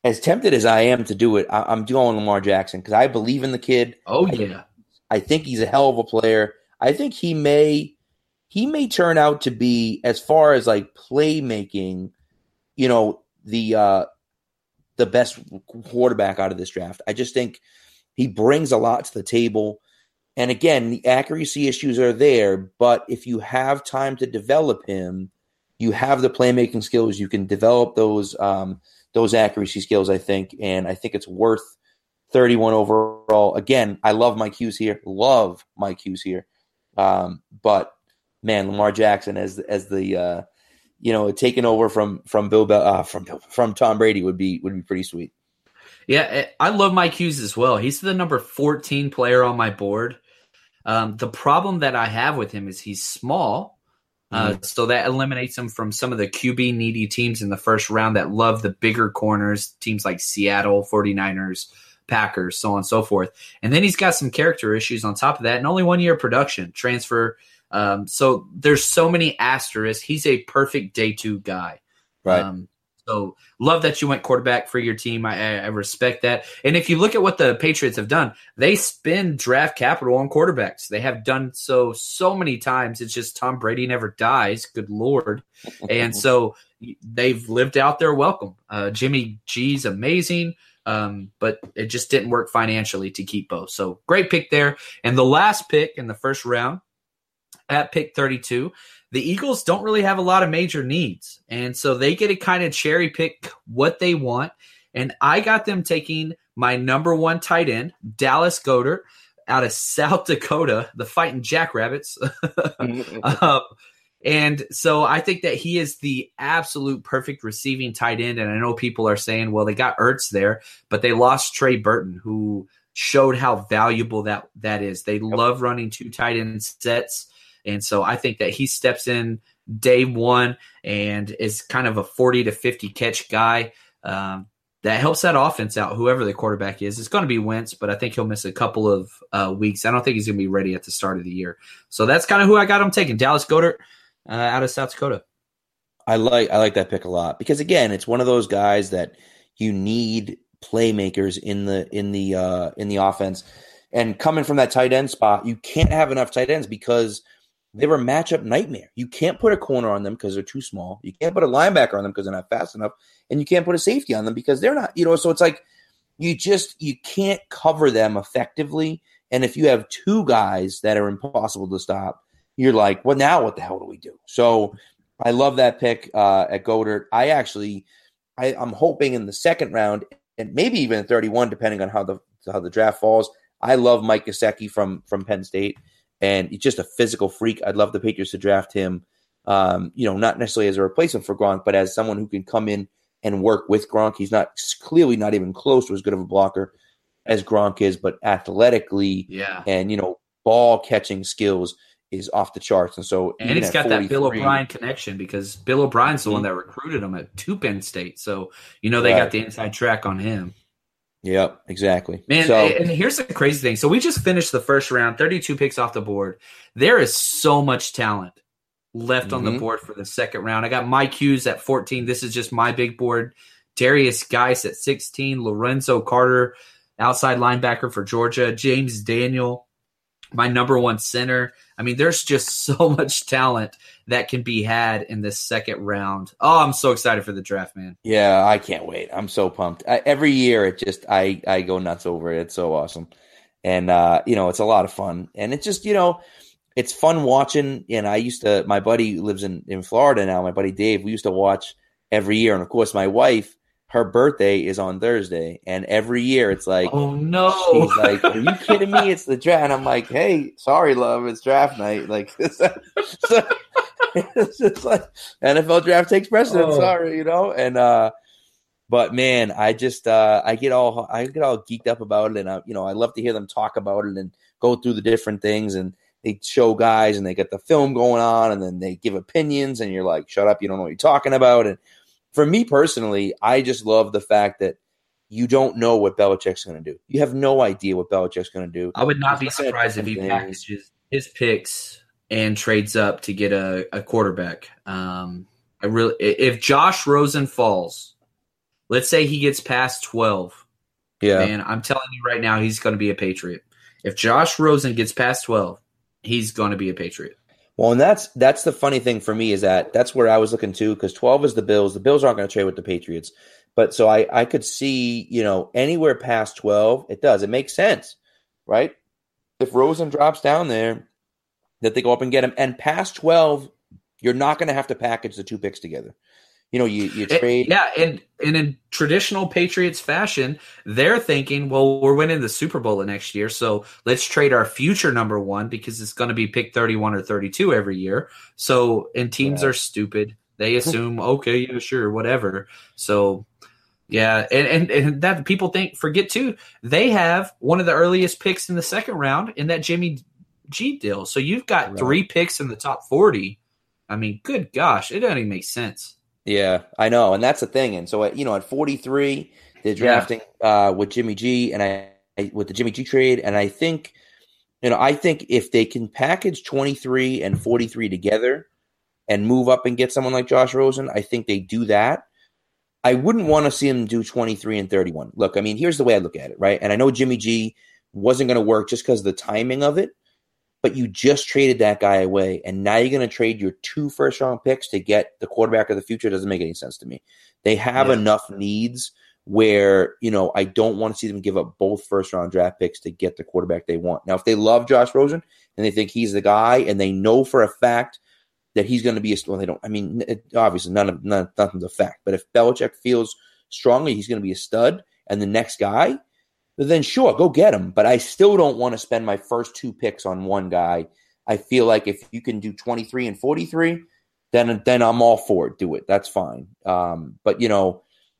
as tempted as I am to do it, I, I'm doing Lamar Jackson because I believe in the kid. Oh yeah, I, I think he's a hell of a player. I think he may he may turn out to be, as far as like playmaking, you know, the uh, the best quarterback out of this draft. I just think he brings a lot to the table. And again, the accuracy issues are there, but if you have time to develop him, you have the playmaking skills, you can develop those um, those accuracy skills, I think, and I think it's worth thirty-one overall. Again, I love Mike Hughes here, love Mike Hughes here, um, but man, Lamar Jackson as as the uh, you know taking over from from Bill Bel- uh, from from Tom Brady would be would be pretty sweet. Yeah, I love Mike Hughes as well. He's the number fourteen player on my board. Um, the problem that I have with him is he's small, uh, mm. so that eliminates him from some of the Q B needy teams in the first round that love the bigger corners, teams like Seattle, 49ers, Packers, so on and so forth. And then he's got some character issues on top of that, and only one year production, transfer. Um, so there's so many asterisks. He's a perfect day two guy. Right. Um, So love that you went quarterback for your team. I, I respect that. And if you look at what the Patriots have done, they spend draft capital on quarterbacks. They have done so so many times. It's just Tom Brady never dies. Good Lord. And so they've lived out their welcome. Uh, Jimmy G's amazing, um, but it just didn't work financially to keep both. So great pick there. And the last pick in the first round at pick thirty-two, the Eagles don't really have a lot of major needs, and so they get to kind of cherry pick what they want. And I got them taking my number one tight end, Dallas Goedert, out of South Dakota, the Fighting Jackrabbits. um, and so I think that he is the absolute perfect receiving tight end. And I know people are saying, well, they got Ertz there, but they lost Trey Burton, who showed how valuable that, that is. They yep. love running two tight end sets. And so I think that he steps in day one and is kind of a forty to fifty catch guy um, that helps that offense out, whoever the quarterback is. It's going to be Wentz, but I think he'll miss a couple of uh, weeks. I don't think he's going to be ready at the start of the year. So that's kind of who I got him taking, Dallas Goedert uh, out of South Dakota. I like I like that pick a lot because, again, it's one of those guys that you need playmakers in the in the uh, in the offense. And coming from that tight end spot, you can't have enough tight ends because – they were a matchup nightmare. You can't put a corner on them because they're too small. You can't put a linebacker on them because they're not fast enough. And you can't put a safety on them because they're not, you know, so it's like you just, you can't cover them effectively. And if you have two guys that are impossible to stop, you're like, well, now what the hell do we do? So I love that pick uh, at Goedert. I actually, I, I'm hoping in the second round and maybe even in thirty-one, depending on how the how the draft falls. I love Mike Gesicki from from Penn State. And he's just a physical freak. I'd love the Patriots to draft him, um, you know, not necessarily as a replacement for Gronk, but as someone who can come in and work with Gronk. He's not clearly not even close to as good of a blocker as Gronk is, but athletically yeah. and, you know, ball catching skills is off the charts. And so, and he's got that Bill O'Brien connection because Bill O'Brien's mm-hmm. the one that recruited him at two Penn State. So, you know, they right. got the inside track on him. Yep, exactly. Man, so, and here's the crazy thing. So we just finished the first round, thirty-two picks off the board. There is so much talent left mm-hmm. on the board for the second round. I got Mike Hughes at fourteen. This is just my big board. Darius Geis at sixteen. Lorenzo Carter, outside linebacker for Georgia. James Daniel, my number one center. I mean, there's just so much talent that can be had in this second round. Oh, I'm so excited for the draft, man. Yeah, I can't wait. I'm so pumped. I, every year, it just I, I go nuts over it. It's so awesome. And, uh, you know, it's a lot of fun. And it's just, you know, it's fun watching. And I used to – my buddy lives in, in Florida now, my buddy Dave. We used to watch every year. And, of course, my wife – her birthday is on Thursday, and every year it's like, oh no, she's like, are you kidding me? It's the draft. And I'm like, hey, sorry, love, it's draft night. Like, it's, it's just like N F L draft takes precedence. Oh. Sorry, you know. And uh, but man, I just uh, I get all I get all geeked up about it, and I, you know, I love to hear them talk about it and go through the different things, and they show guys, and they get the film going on, and then they give opinions, and you're like, shut up, you don't know what you're talking about, and for me personally, I just love the fact that you don't know what Belichick's going to do. You have no idea what Belichick's going to do. I would not He's be surprised if he things. packages his picks and trades up to get a, a quarterback. Um, I really, if Josh Rosen falls, let's say he gets past twelve. Yeah. Man, I'm telling you right now, he's going to be a Patriot. If Josh Rosen gets past twelve, he's going to be a Patriot. Well, and that's that's the funny thing for me is that that's where I was looking too, because twelve is the Bills. The Bills aren't going to trade with the Patriots. But so I, I could see, you know, anywhere past twelve, it does. It makes sense, right? If Rosen drops down there, that they go up and get him. And past twelve, you're not going to have to package the two picks together. You know, you, you trade. It, yeah, and, and in traditional Patriots fashion, they're thinking, well, we're winning the Super Bowl next year, so let's trade our future number one because it's going to be pick thirty-one or thirty-two every year. So, and teams yeah. are stupid. They assume, okay, yeah, sure, whatever. So, yeah, and, and, and that people think, forget too, they have one of the earliest picks in the second round in that Jimmy G deal. So you've got right. three picks in the top forty. I mean, good gosh, it doesn't even make sense. Yeah, I know, and that's the thing. And so, you know, at forty-three, they're drafting yeah. uh, with Jimmy G, and I, I with the Jimmy G trade, and I think, you know, I think if they can package twenty-three and forty-three together and move up and get someone like Josh Rosen, I think they do that. I wouldn't want to see them do twenty-three and thirty-one. Look, I mean, here's the way I look at it, right? And I know Jimmy G wasn't going to work just because of the timing of it. But you just traded that guy away, and now you're going to trade your two first-round picks to get the quarterback of the future. It doesn't make any sense to me. They have yeah. enough needs where, you know, I don't want to see them give up both first-round draft picks to get the quarterback they want. Now, if they love Josh Rosen and they think he's the guy and they know for a fact that he's going to be a – well, they don't – I mean, it, obviously, none of none, nothing's a fact. But if Belichick feels strongly he's going to be a stud and the next guy – then sure, go get him. But I still don't want to spend my first two picks on one guy. I feel like if you can do twenty-three and forty-three, then then I'm all for it. Do it. That's fine. Um, but, you know,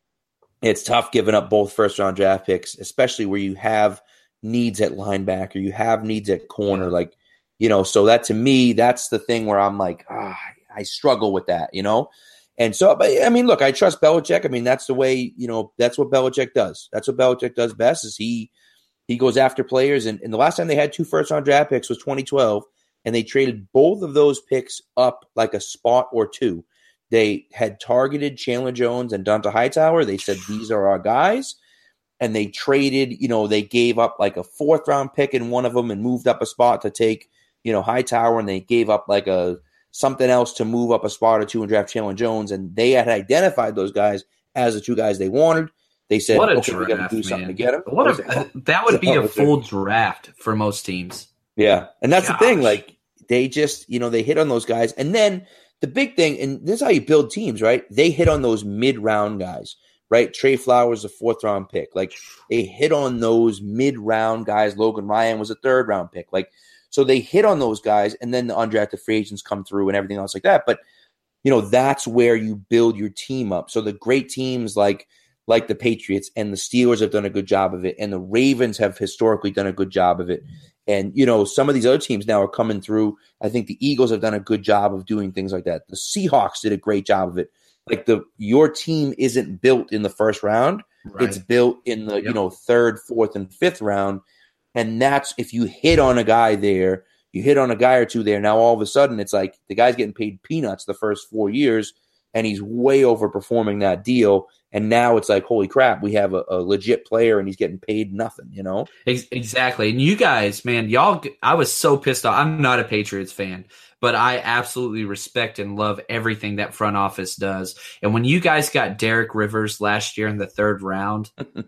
it's tough giving up both first-round draft picks, especially where you have needs at linebacker, you have needs at corner. Like, you know, so that to me, that's the thing where I'm like, ah, I struggle with that, you know? And so, but I mean, look, I trust Belichick. I mean, that's the way, you know, that's what Belichick does. That's what Belichick does best is he he goes after players. And, and the last time they had two first-round draft picks was twenty twelve, and they traded both of those picks up like a spot or two. They had targeted Chandler Jones and Donta Hightower. They said, these are our guys. And they traded, you know, they gave up like a fourth-round pick in one of them and moved up a spot to take, you know, Hightower, and they gave up like a something else to move up a spot or two and draft Chandler Jones, and they had identified those guys as the two guys they wanted. They said, what a okay, draft, we got to do something man. to get them. What a, that would be a full draft for most teams. Yeah, and that's Gosh. the thing. Like, they just, you know, they hit on those guys. And then the big thing, and this is how you build teams, right? They hit on those mid-round guys, right? Trey Flowers, a fourth-round pick. Like, they hit on those mid-round guys. Logan Ryan was a third-round pick. Like, so they hit on those guys, and then the undrafted free agents come through and everything else like that. But, you know, that's where you build your team up. So the great teams like like the Patriots and the Steelers have done a good job of it, and the Ravens have historically done a good job of it. And, you know, some of these other teams now are coming through. I think the Eagles have done a good job of doing things like that. The Seahawks did a great job of it. Like, the your team isn't built in the first round. Right. It's built in the, yep. you know, third, fourth, and fifth round. And that's if you hit on a guy there, you hit on a guy or two there. Now, all of a sudden, it's like the guy's getting paid peanuts the first four years, and he's way overperforming that deal. And now it's like, holy crap, we have a, a legit player, and he's getting paid nothing, you know? Exactly. And you guys, man, y'all, I was so pissed off. I'm not a Patriots fan, but I absolutely respect and love everything that front office does. And when you guys got Derek Rivers last year in the third round,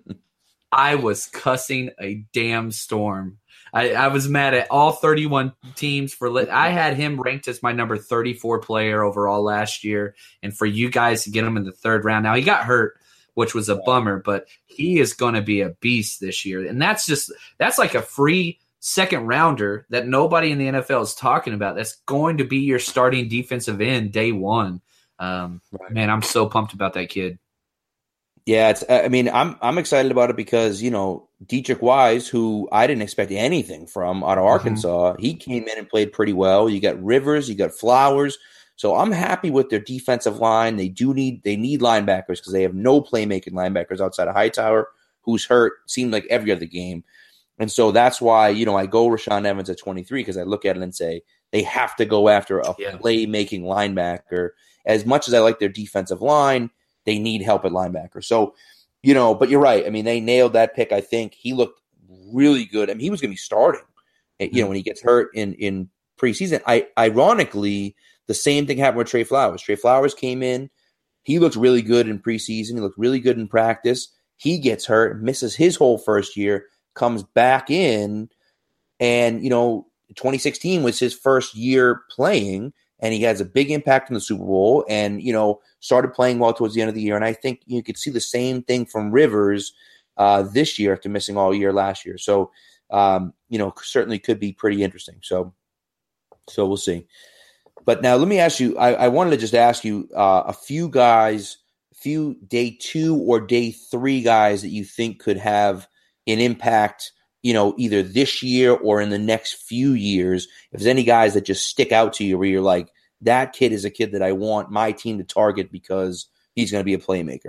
I was cussing a damn storm. I, I was mad at all thirty-one teams for – I had him ranked as my number thirty-four player overall last year, and for you guys to get him in the third round. Now, he got hurt, which was a bummer, but he is going to be a beast this year. And that's just – that's like a free second rounder that nobody in the N F L is talking about. That's going to be your starting defensive end day one. Um, right. Man, I'm so pumped about that kid. Yeah, it's. I mean, I'm I'm excited about it because, you know, Dietrich Wise, who I didn't expect anything from out of Arkansas, mm-hmm. he came in and played pretty well. You got Rivers, you got Flowers, so I'm happy with their defensive line. They do need they need linebackers because they have no playmaking linebackers outside of Hightower, who's hurt. Seemed like every other game, and so that's why, you know, I go Rashaan Evans at twenty-three because I look at it and say they have to go after a yeah. playmaking linebacker. As much as I like their defensive line, they need help at linebacker. So you know, but you're right. I mean, they nailed that pick. I think he looked really good. I mean, he was going to be starting, you know, when he gets hurt in, in preseason. I, ironically, the same thing happened with Trey Flowers. Trey Flowers came in. He looked really good in preseason. He looked really good in practice. He gets hurt, misses his whole first year, comes back in, and, you know, twenty sixteen was his first year playing, and he has a big impact in the Super Bowl and, you know, started playing well towards the end of the year. And I think you could see the same thing from Rivers uh, this year after missing all year last year. So, um, you know, certainly could be pretty interesting. So, so we'll see. But now let me ask you, I, I wanted to just ask you uh, a few guys, a few day two or day three guys that you think could have an impact, you know, either this year or in the next few years. If there's any guys that just stick out to you where you're like, that kid is a kid that I want my team to target because he's going to be a playmaker.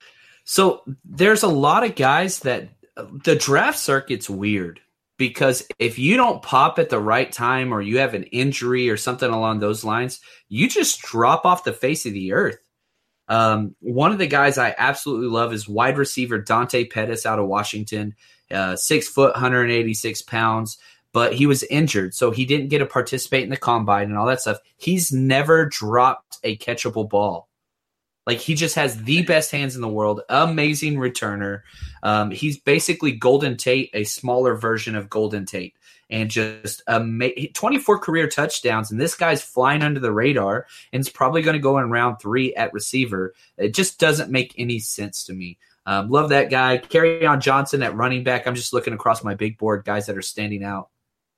So there's a lot of guys that the draft circuit's weird because if you don't pop at the right time or you have an injury or something along those lines, you just drop off the face of the earth. Um, one of the guys I absolutely love is wide receiver Dante Pettis out of Washington. Uh, six foot, one hundred eighty-six pounds, but he was injured, so he didn't get to participate in the combine and all that stuff. He's never dropped a catchable ball. Like, he just has the best hands in the world, amazing returner. Um, he's basically Golden Tate, a smaller version of Golden Tate, and just ama- twenty-four career touchdowns, and this guy's flying under the radar, and it's probably going to go in round three at receiver. It just doesn't make any sense to me. Um, love that guy. Kerryon Johnson at running back. I'm just looking across my big board, guys that are standing out.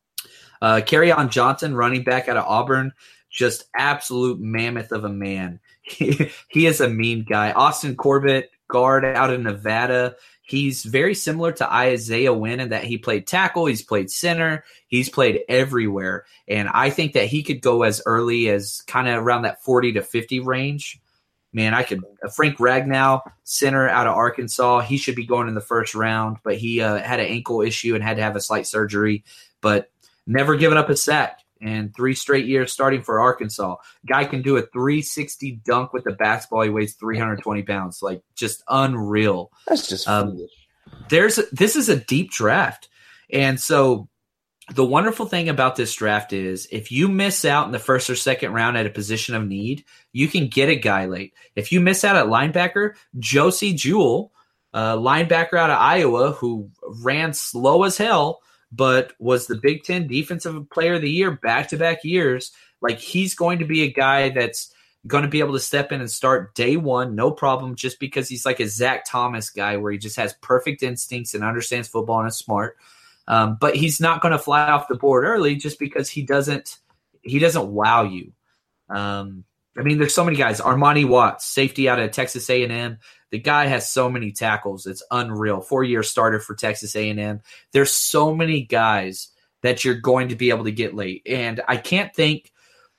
Uh, Kerryon Johnson, running back out of Auburn, just absolute mammoth of a man. He, he is a mean guy. Austin Corbett, guard out of Nevada. He's very similar to Isaiah Wynn in that he played tackle, he's played center, he's played everywhere. And I think that he could go as early as kind of around that forty to fifty range. Man, I could – Frank Ragnow, center out of Arkansas, he should be going in the first round, but he uh, had an ankle issue and had to have a slight surgery, but never given up a sack. And three straight years starting for Arkansas. Guy can do a three sixty dunk with the basketball. He weighs three hundred twenty pounds. Like, just unreal. That's just um, foolish. There's – This is a deep draft. And so – the wonderful thing about this draft is if you miss out in the first or second round at a position of need, you can get a guy late. If you miss out at linebacker, Josie Jewell, uh, linebacker out of Iowa, who ran slow as hell, but was the Big Ten Defensive Player of the Year back-to-back years. Like, he's going to be a guy that's going to be able to step in and start day one, no problem, just because he's like a Zach Thomas guy where he just has perfect instincts and understands football and is smart. Um, but he's not going to fly off the board early just because he doesn't he doesn't wow you. Um, I mean, there's so many guys. Armani Watts, safety out of Texas A and M. The guy has so many tackles. It's unreal. Four-year starter for Texas A and M. There's so many guys that you're going to be able to get late. And I can't think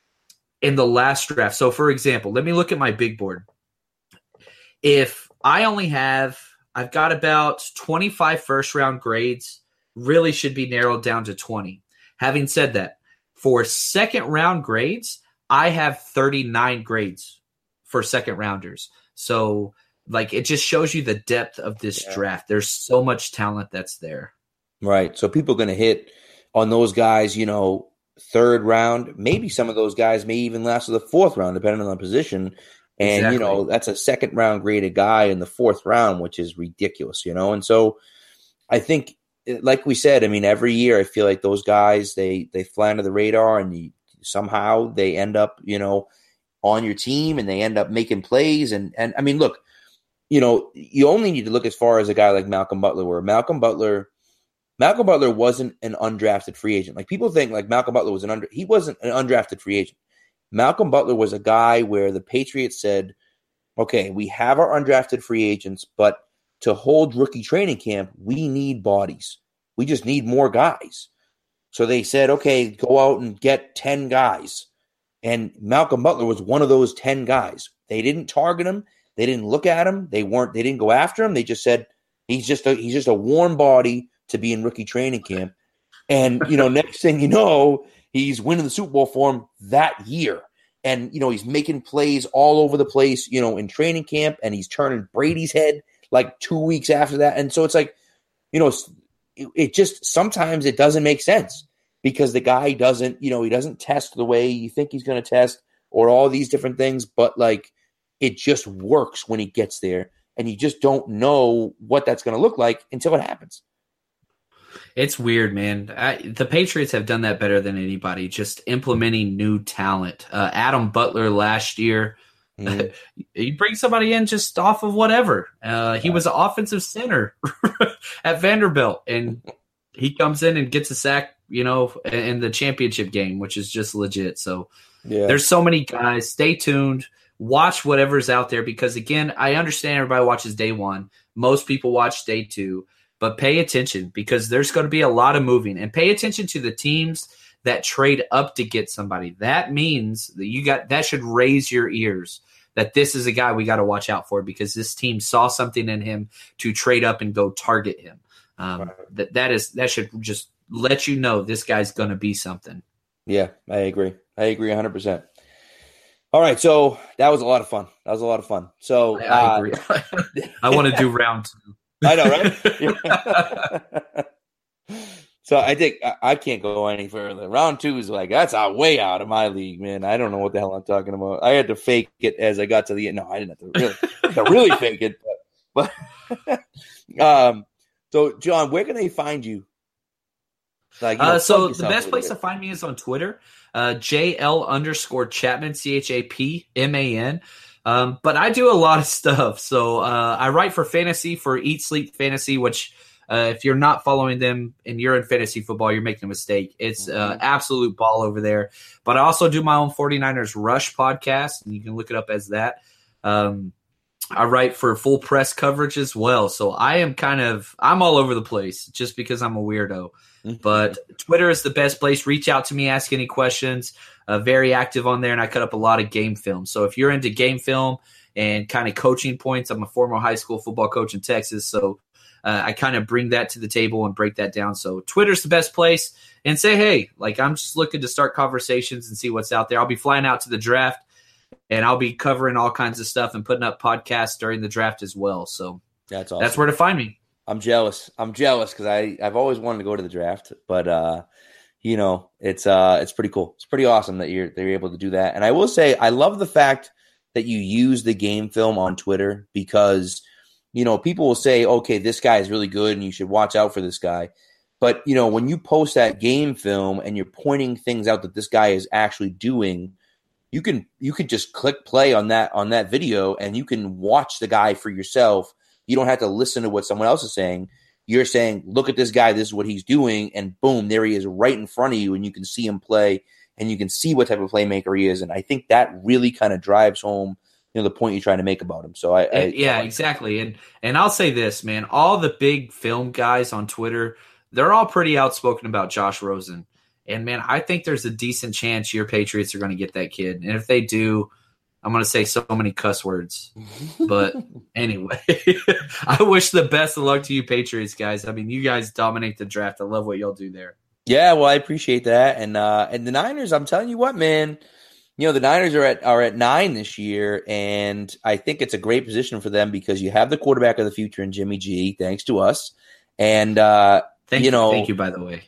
in the last draft. So, for example, let me look at my big board. If I only have – I've got about twenty-five first-round grades. Really should be narrowed down to twenty. Having said that, for second round grades, I have thirty-nine grades for second rounders. So, like, it just shows you the depth of this yeah. draft. There's so much talent that's there. Right. So people are going to hit on those guys, you know, third round. Maybe some of those guys may even last to the fourth round, depending on the position. And, exactly. you know, that's a second round graded guy in the fourth round, which is ridiculous, you know. And so I think, like we said, I mean, every year I feel like those guys, they they fly under the radar and you, somehow they end up, you know, on your team and they end up making plays. And, and I mean, look, you know, you only need to look as far as a guy like Malcolm Butler, where Malcolm Butler, Malcolm Butler wasn't an undrafted free agent. Like, people think like Malcolm Butler was an under, he wasn't an undrafted free agent. Malcolm Butler was a guy where the Patriots said, okay, we have our undrafted free agents, but to hold rookie training camp, we need bodies. We just need more guys. So they said, okay, go out and get ten guys. And Malcolm Butler was one of those ten guys. They didn't target him. They didn't look at him. They weren't. They didn't go after him. They just said he's just a, he's just a warm body to be in rookie training camp. And, you know, next thing you know, he's winning the Super Bowl for him that year. And, you know, he's making plays all over the place, you know, in training camp, and he's turning Brady's head like two weeks after that. And so it's like, you know, it, it just sometimes it doesn't make sense because the guy doesn't, you know, he doesn't test the way you think he's going to test or all these different things. But like it just works when he gets there. And you just don't know what that's going to look like until it happens. It's weird, man. I, the Patriots have done that better than anybody, just implementing new talent. Uh, Adam Butler last year, mm. he brings somebody in just off of whatever. Uh, he was an offensive center at Vanderbilt, and he comes in and gets a sack, you know, in the championship game, which is just legit. So yeah. There's so many guys. Stay tuned. Watch whatever's out there because, again, I understand everybody watches day one. Most people watch day two. But pay attention because there's going to be a lot of moving. And pay attention to the teams that trade up to get somebody. That means that you got that should raise your ears that this is a guy we got to watch out for because this team saw something in him to trade up and go target him. Um, right. That that is that should just let you know this guy's going to be something. Yeah, I agree. I agree one hundred percent. All right, so that was a lot of fun. That was a lot of fun. So I, I agree. Uh, I want to do round two. I know, right? So I think I, I can't go any further. Round two is like, that's out, way out of my league, man. I don't know what the hell I'm talking about. I had to fake it as I got to the end. No, I didn't have to really, have to really fake it. But, but um, so, John, where can they find you? Like, you know, uh, so the best place bit. to find me is on Twitter, uh, J L underscore Chapman, C H A P M A N. Um, but I do a lot of stuff. So uh, I write for fantasy for Eat Sleep Fantasy, which uh, if you're not following them and you're in fantasy football, you're making a mistake. It's uh, absolute ball over there. But I also do my own 49ers Rush podcast, and you can look it up as that. Um, I write for Full Press Coverage as well. So I am kind of – I'm all over the place just because I'm a weirdo. But Twitter is the best place. Reach out to me, ask any questions. Uh, very active on there, and I cut up a lot of game film. So if you're into game film and kind of coaching points, I'm a former high school football coach in Texas, so uh, I kind of bring that to the table and break that down. So Twitter's the best place. And say, hey, like I'm just looking to start conversations and see what's out there. I'll be flying out to the draft, and I'll be covering all kinds of stuff and putting up podcasts during the draft as well. So that's awesome. That's where to find me. I'm jealous. I'm jealous because I I've always wanted to go to the draft, but uh, you know it's uh it's pretty cool. It's pretty awesome that you're that you're able to do that. And I will say I love the fact that you use the game film on Twitter because you know people will say, okay, this guy is really good and you should watch out for this guy. But you know when you post that game film and you're pointing things out that this guy is actually doing, you can you can just click play on that on that video and you can watch the guy for yourself. You don't have to listen to what someone else is saying. You're saying, look at this guy, this is what he's doing, and boom, there he is right in front of you, and you can see him play, and you can see what type of playmaker he is. And I think that really kind of drives home, you know, the point you're trying to make about him. So I, I yeah, I like exactly. And and I'll say this, man, all the big film guys on Twitter, they're all pretty outspoken about Josh Rosen. And man, I think there's a decent chance your Patriots are going to get that kid. And if they do, I'm going to say so many cuss words, but anyway, I wish the best of luck to you Patriots guys. I mean, you guys dominate the draft. I love what y'all do there. Yeah, well, I appreciate that. And, uh, and the Niners, I'm telling you what, man, you know, the Niners are at, are at nine this year. And I think it's a great position for them because you have the quarterback of the future in Jimmy G, thanks to us. And, uh, thank you know, thank you, by the way.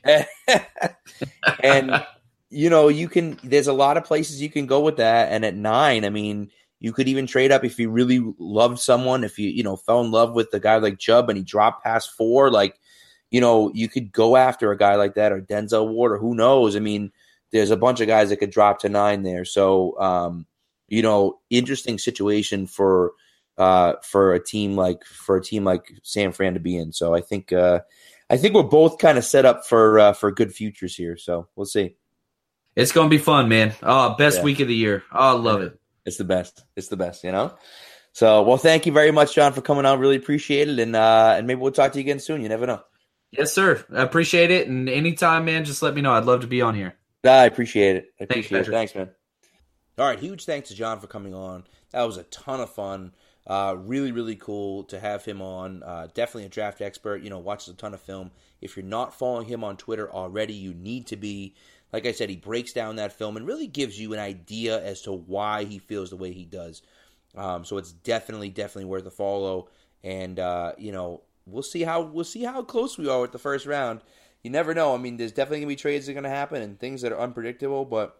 and, you know, you can, there's a lot of places you can go with that. And at nine, I mean, you could even trade up if you really loved someone, if you, you know, fell in love with a guy like Chubb and he dropped past four, like, you know, you could go after a guy like that or Denzel Ward or who knows. I mean, there's a bunch of guys that could drop to nine there. So, um, you know, interesting situation for, uh, for a team like, for a team like San Fran to be in. So I think, uh, I think we're both kind of set up for, uh, for good futures here. So we'll see. It's going to be fun, man. Oh, best yeah. week of the year. Oh, I love it. It's the best. It's the best, you know? So, well, thank you very much, John, for coming on. Really appreciate it. And uh, and maybe we'll talk to you again soon. You never know. Yes, sir. I appreciate it. And anytime, man, just let me know. I'd love to be on here. I appreciate it. I appreciate Thanks, it. Thanks, man. All right. Huge thanks to John for coming on. That was a ton of fun. Uh, really, really cool to have him on. Uh, definitely a draft expert. You know, watches a ton of film. If you're not following him on Twitter already, you need to be. Like I said, he breaks down that film and really gives you an idea as to why he feels the way he does. Um, so it's definitely, definitely worth a follow. And uh, you know, we'll see how we'll see how close we are with the first round. You never know. I mean, there's definitely gonna be trades that are gonna happen and things that are unpredictable, but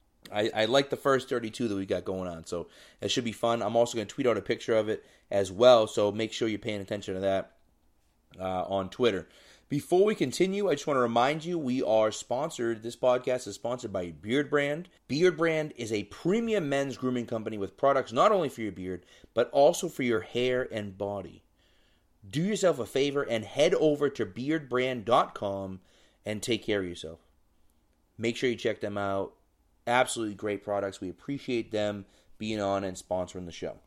I, I like the first thirty-two that we got going on, so it should be fun. I'm also going to tweet out a picture of it as well, so make sure you're paying attention to that uh, on Twitter. Before we continue, I just want to remind you we are sponsored. This podcast is sponsored by Beard Brand. Beard Brand is a premium men's grooming company with products not only for your beard, but also for your hair and body. Do yourself a favor and head over to beard brand dot com and take care of yourself. Make sure you check them out. Absolutely great products. We appreciate them being on and sponsoring the show.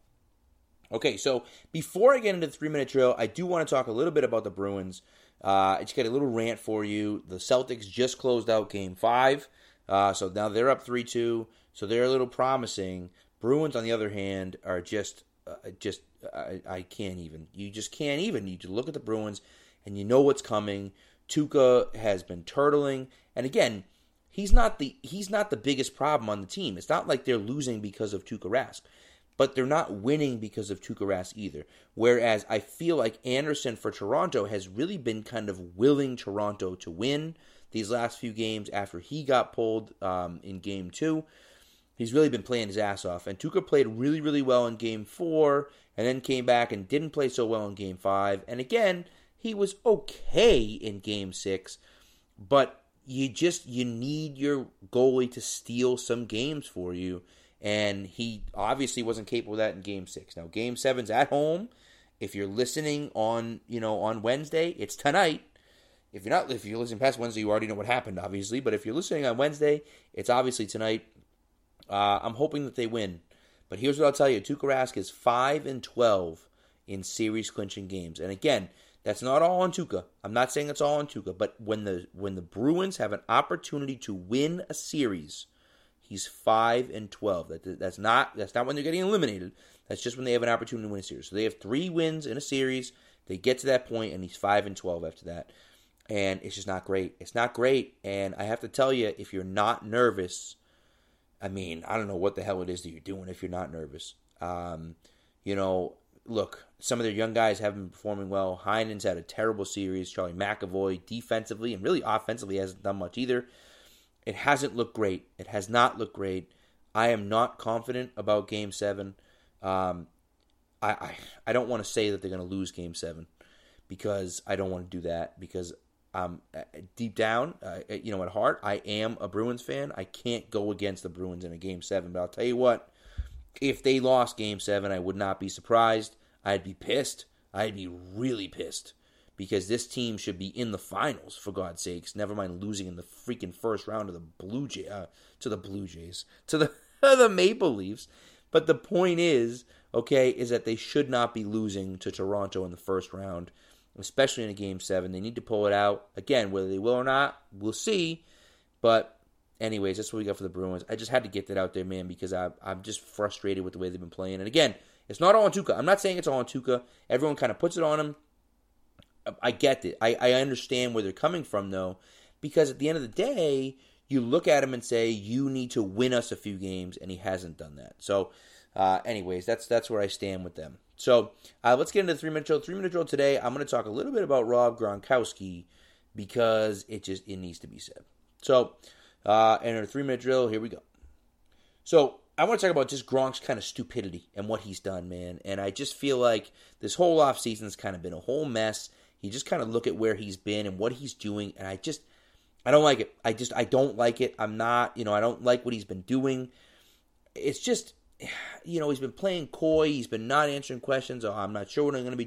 Okay, so before I get into the three-minute drill, I do want to talk a little bit about the Bruins. Uh, I just got a little rant for you. The Celtics just closed out Game five, uh, so now they're up three two, so they're a little promising. Bruins, on the other hand, are just, uh, just I, I can't even. You just can't even. You just look at the Bruins, and you know what's coming. Tuukka has been turtling, and again, He's not the he's not the biggest problem on the team. It's not like they're losing because of Tuukka Rask, but they're not winning because of Tuukka Rask either. Whereas I feel like Anderson for Toronto has really been kind of willing Toronto to win these last few games after he got pulled um, in Game two. He's really been playing his ass off. And Tuukka played really, really well in Game four and then came back and didn't play so well in Game five. And again, he was okay in Game six, but You just, you need your goalie to steal some games for you, and he obviously wasn't capable of that in Game six. Now, Game seven's at home. If you're listening on, you know, on Wednesday, it's tonight. If you're not, if you're listening past Wednesday, you already know what happened, obviously, but if you're listening on Wednesday, it's obviously tonight. Uh, I'm hoping that they win, but here's what I'll tell you. Tuukka Rask is five and twelve in series-clinching games, and again, that's not all on Tuukka. I'm not saying it's all on Tuukka, but when the when the Bruins have an opportunity to win a series, he's five and twelve. That that's not that's not when they're getting eliminated. That's just when they have an opportunity to win a series. So they have three wins in a series. They get to that point, and he's five and twelve after that, and it's just not great. It's not great, and I have to tell you, if you're not nervous, I mean, I don't know what the hell it is that you're doing if you're not nervous. Um, you know. Look, some of their young guys haven't been performing well. Heinen's had a terrible series. Charlie McAvoy, defensively and really offensively, hasn't done much either. It hasn't looked great. It has not looked great. I am not confident about Game seven. Um, I, I I don't want to say that they're going to lose Game seven because I don't want to do that because um, deep down, uh, you know, at heart, I am a Bruins fan. I can't go against the Bruins in a Game seven, but I'll tell you what. If they lost Game seven, I would not be surprised. I'd be pissed. I'd be really pissed. Because this team should be in the finals, for God's sakes. Never mind losing in the freaking first round of the Blue Jay, uh, to the Blue Jays. To the, the Maple Leafs. But the point is, okay, is that they should not be losing to Toronto in the first round. Especially in a Game seven. They need to pull it out. Again, whether they will or not, we'll see. But anyways, that's what we got for the Bruins. I just had to get that out there, man, because I, I'm just frustrated with the way they've been playing. And again, it's not all on Tuukka. I'm not saying it's all on Tuukka. Everyone kind of puts it on him. I get it. I, I understand where they're coming from, though, because at the end of the day, you look at him and say, you need to win us a few games, and he hasn't done that. So, uh, anyways, that's that's where I stand with them. So, uh, let's get into the three-minute drill. Three-minute drill today, I'm going to talk a little bit about Rob Gronkowski because it just it needs to be said. So, Uh, and our three-minute drill, here we go. So, I want to talk about just Gronk's kind of stupidity and what he's done, man. And I just feel like this whole offseason has kind of been a whole mess. You just kind of look at where he's been and what he's doing, and I just, I don't like it. I just, I don't like it. I'm not, you know, I don't like what he's been doing. It's just, you know, he's been playing coy. He's been not answering questions. Oh, I'm not sure what I'm going to be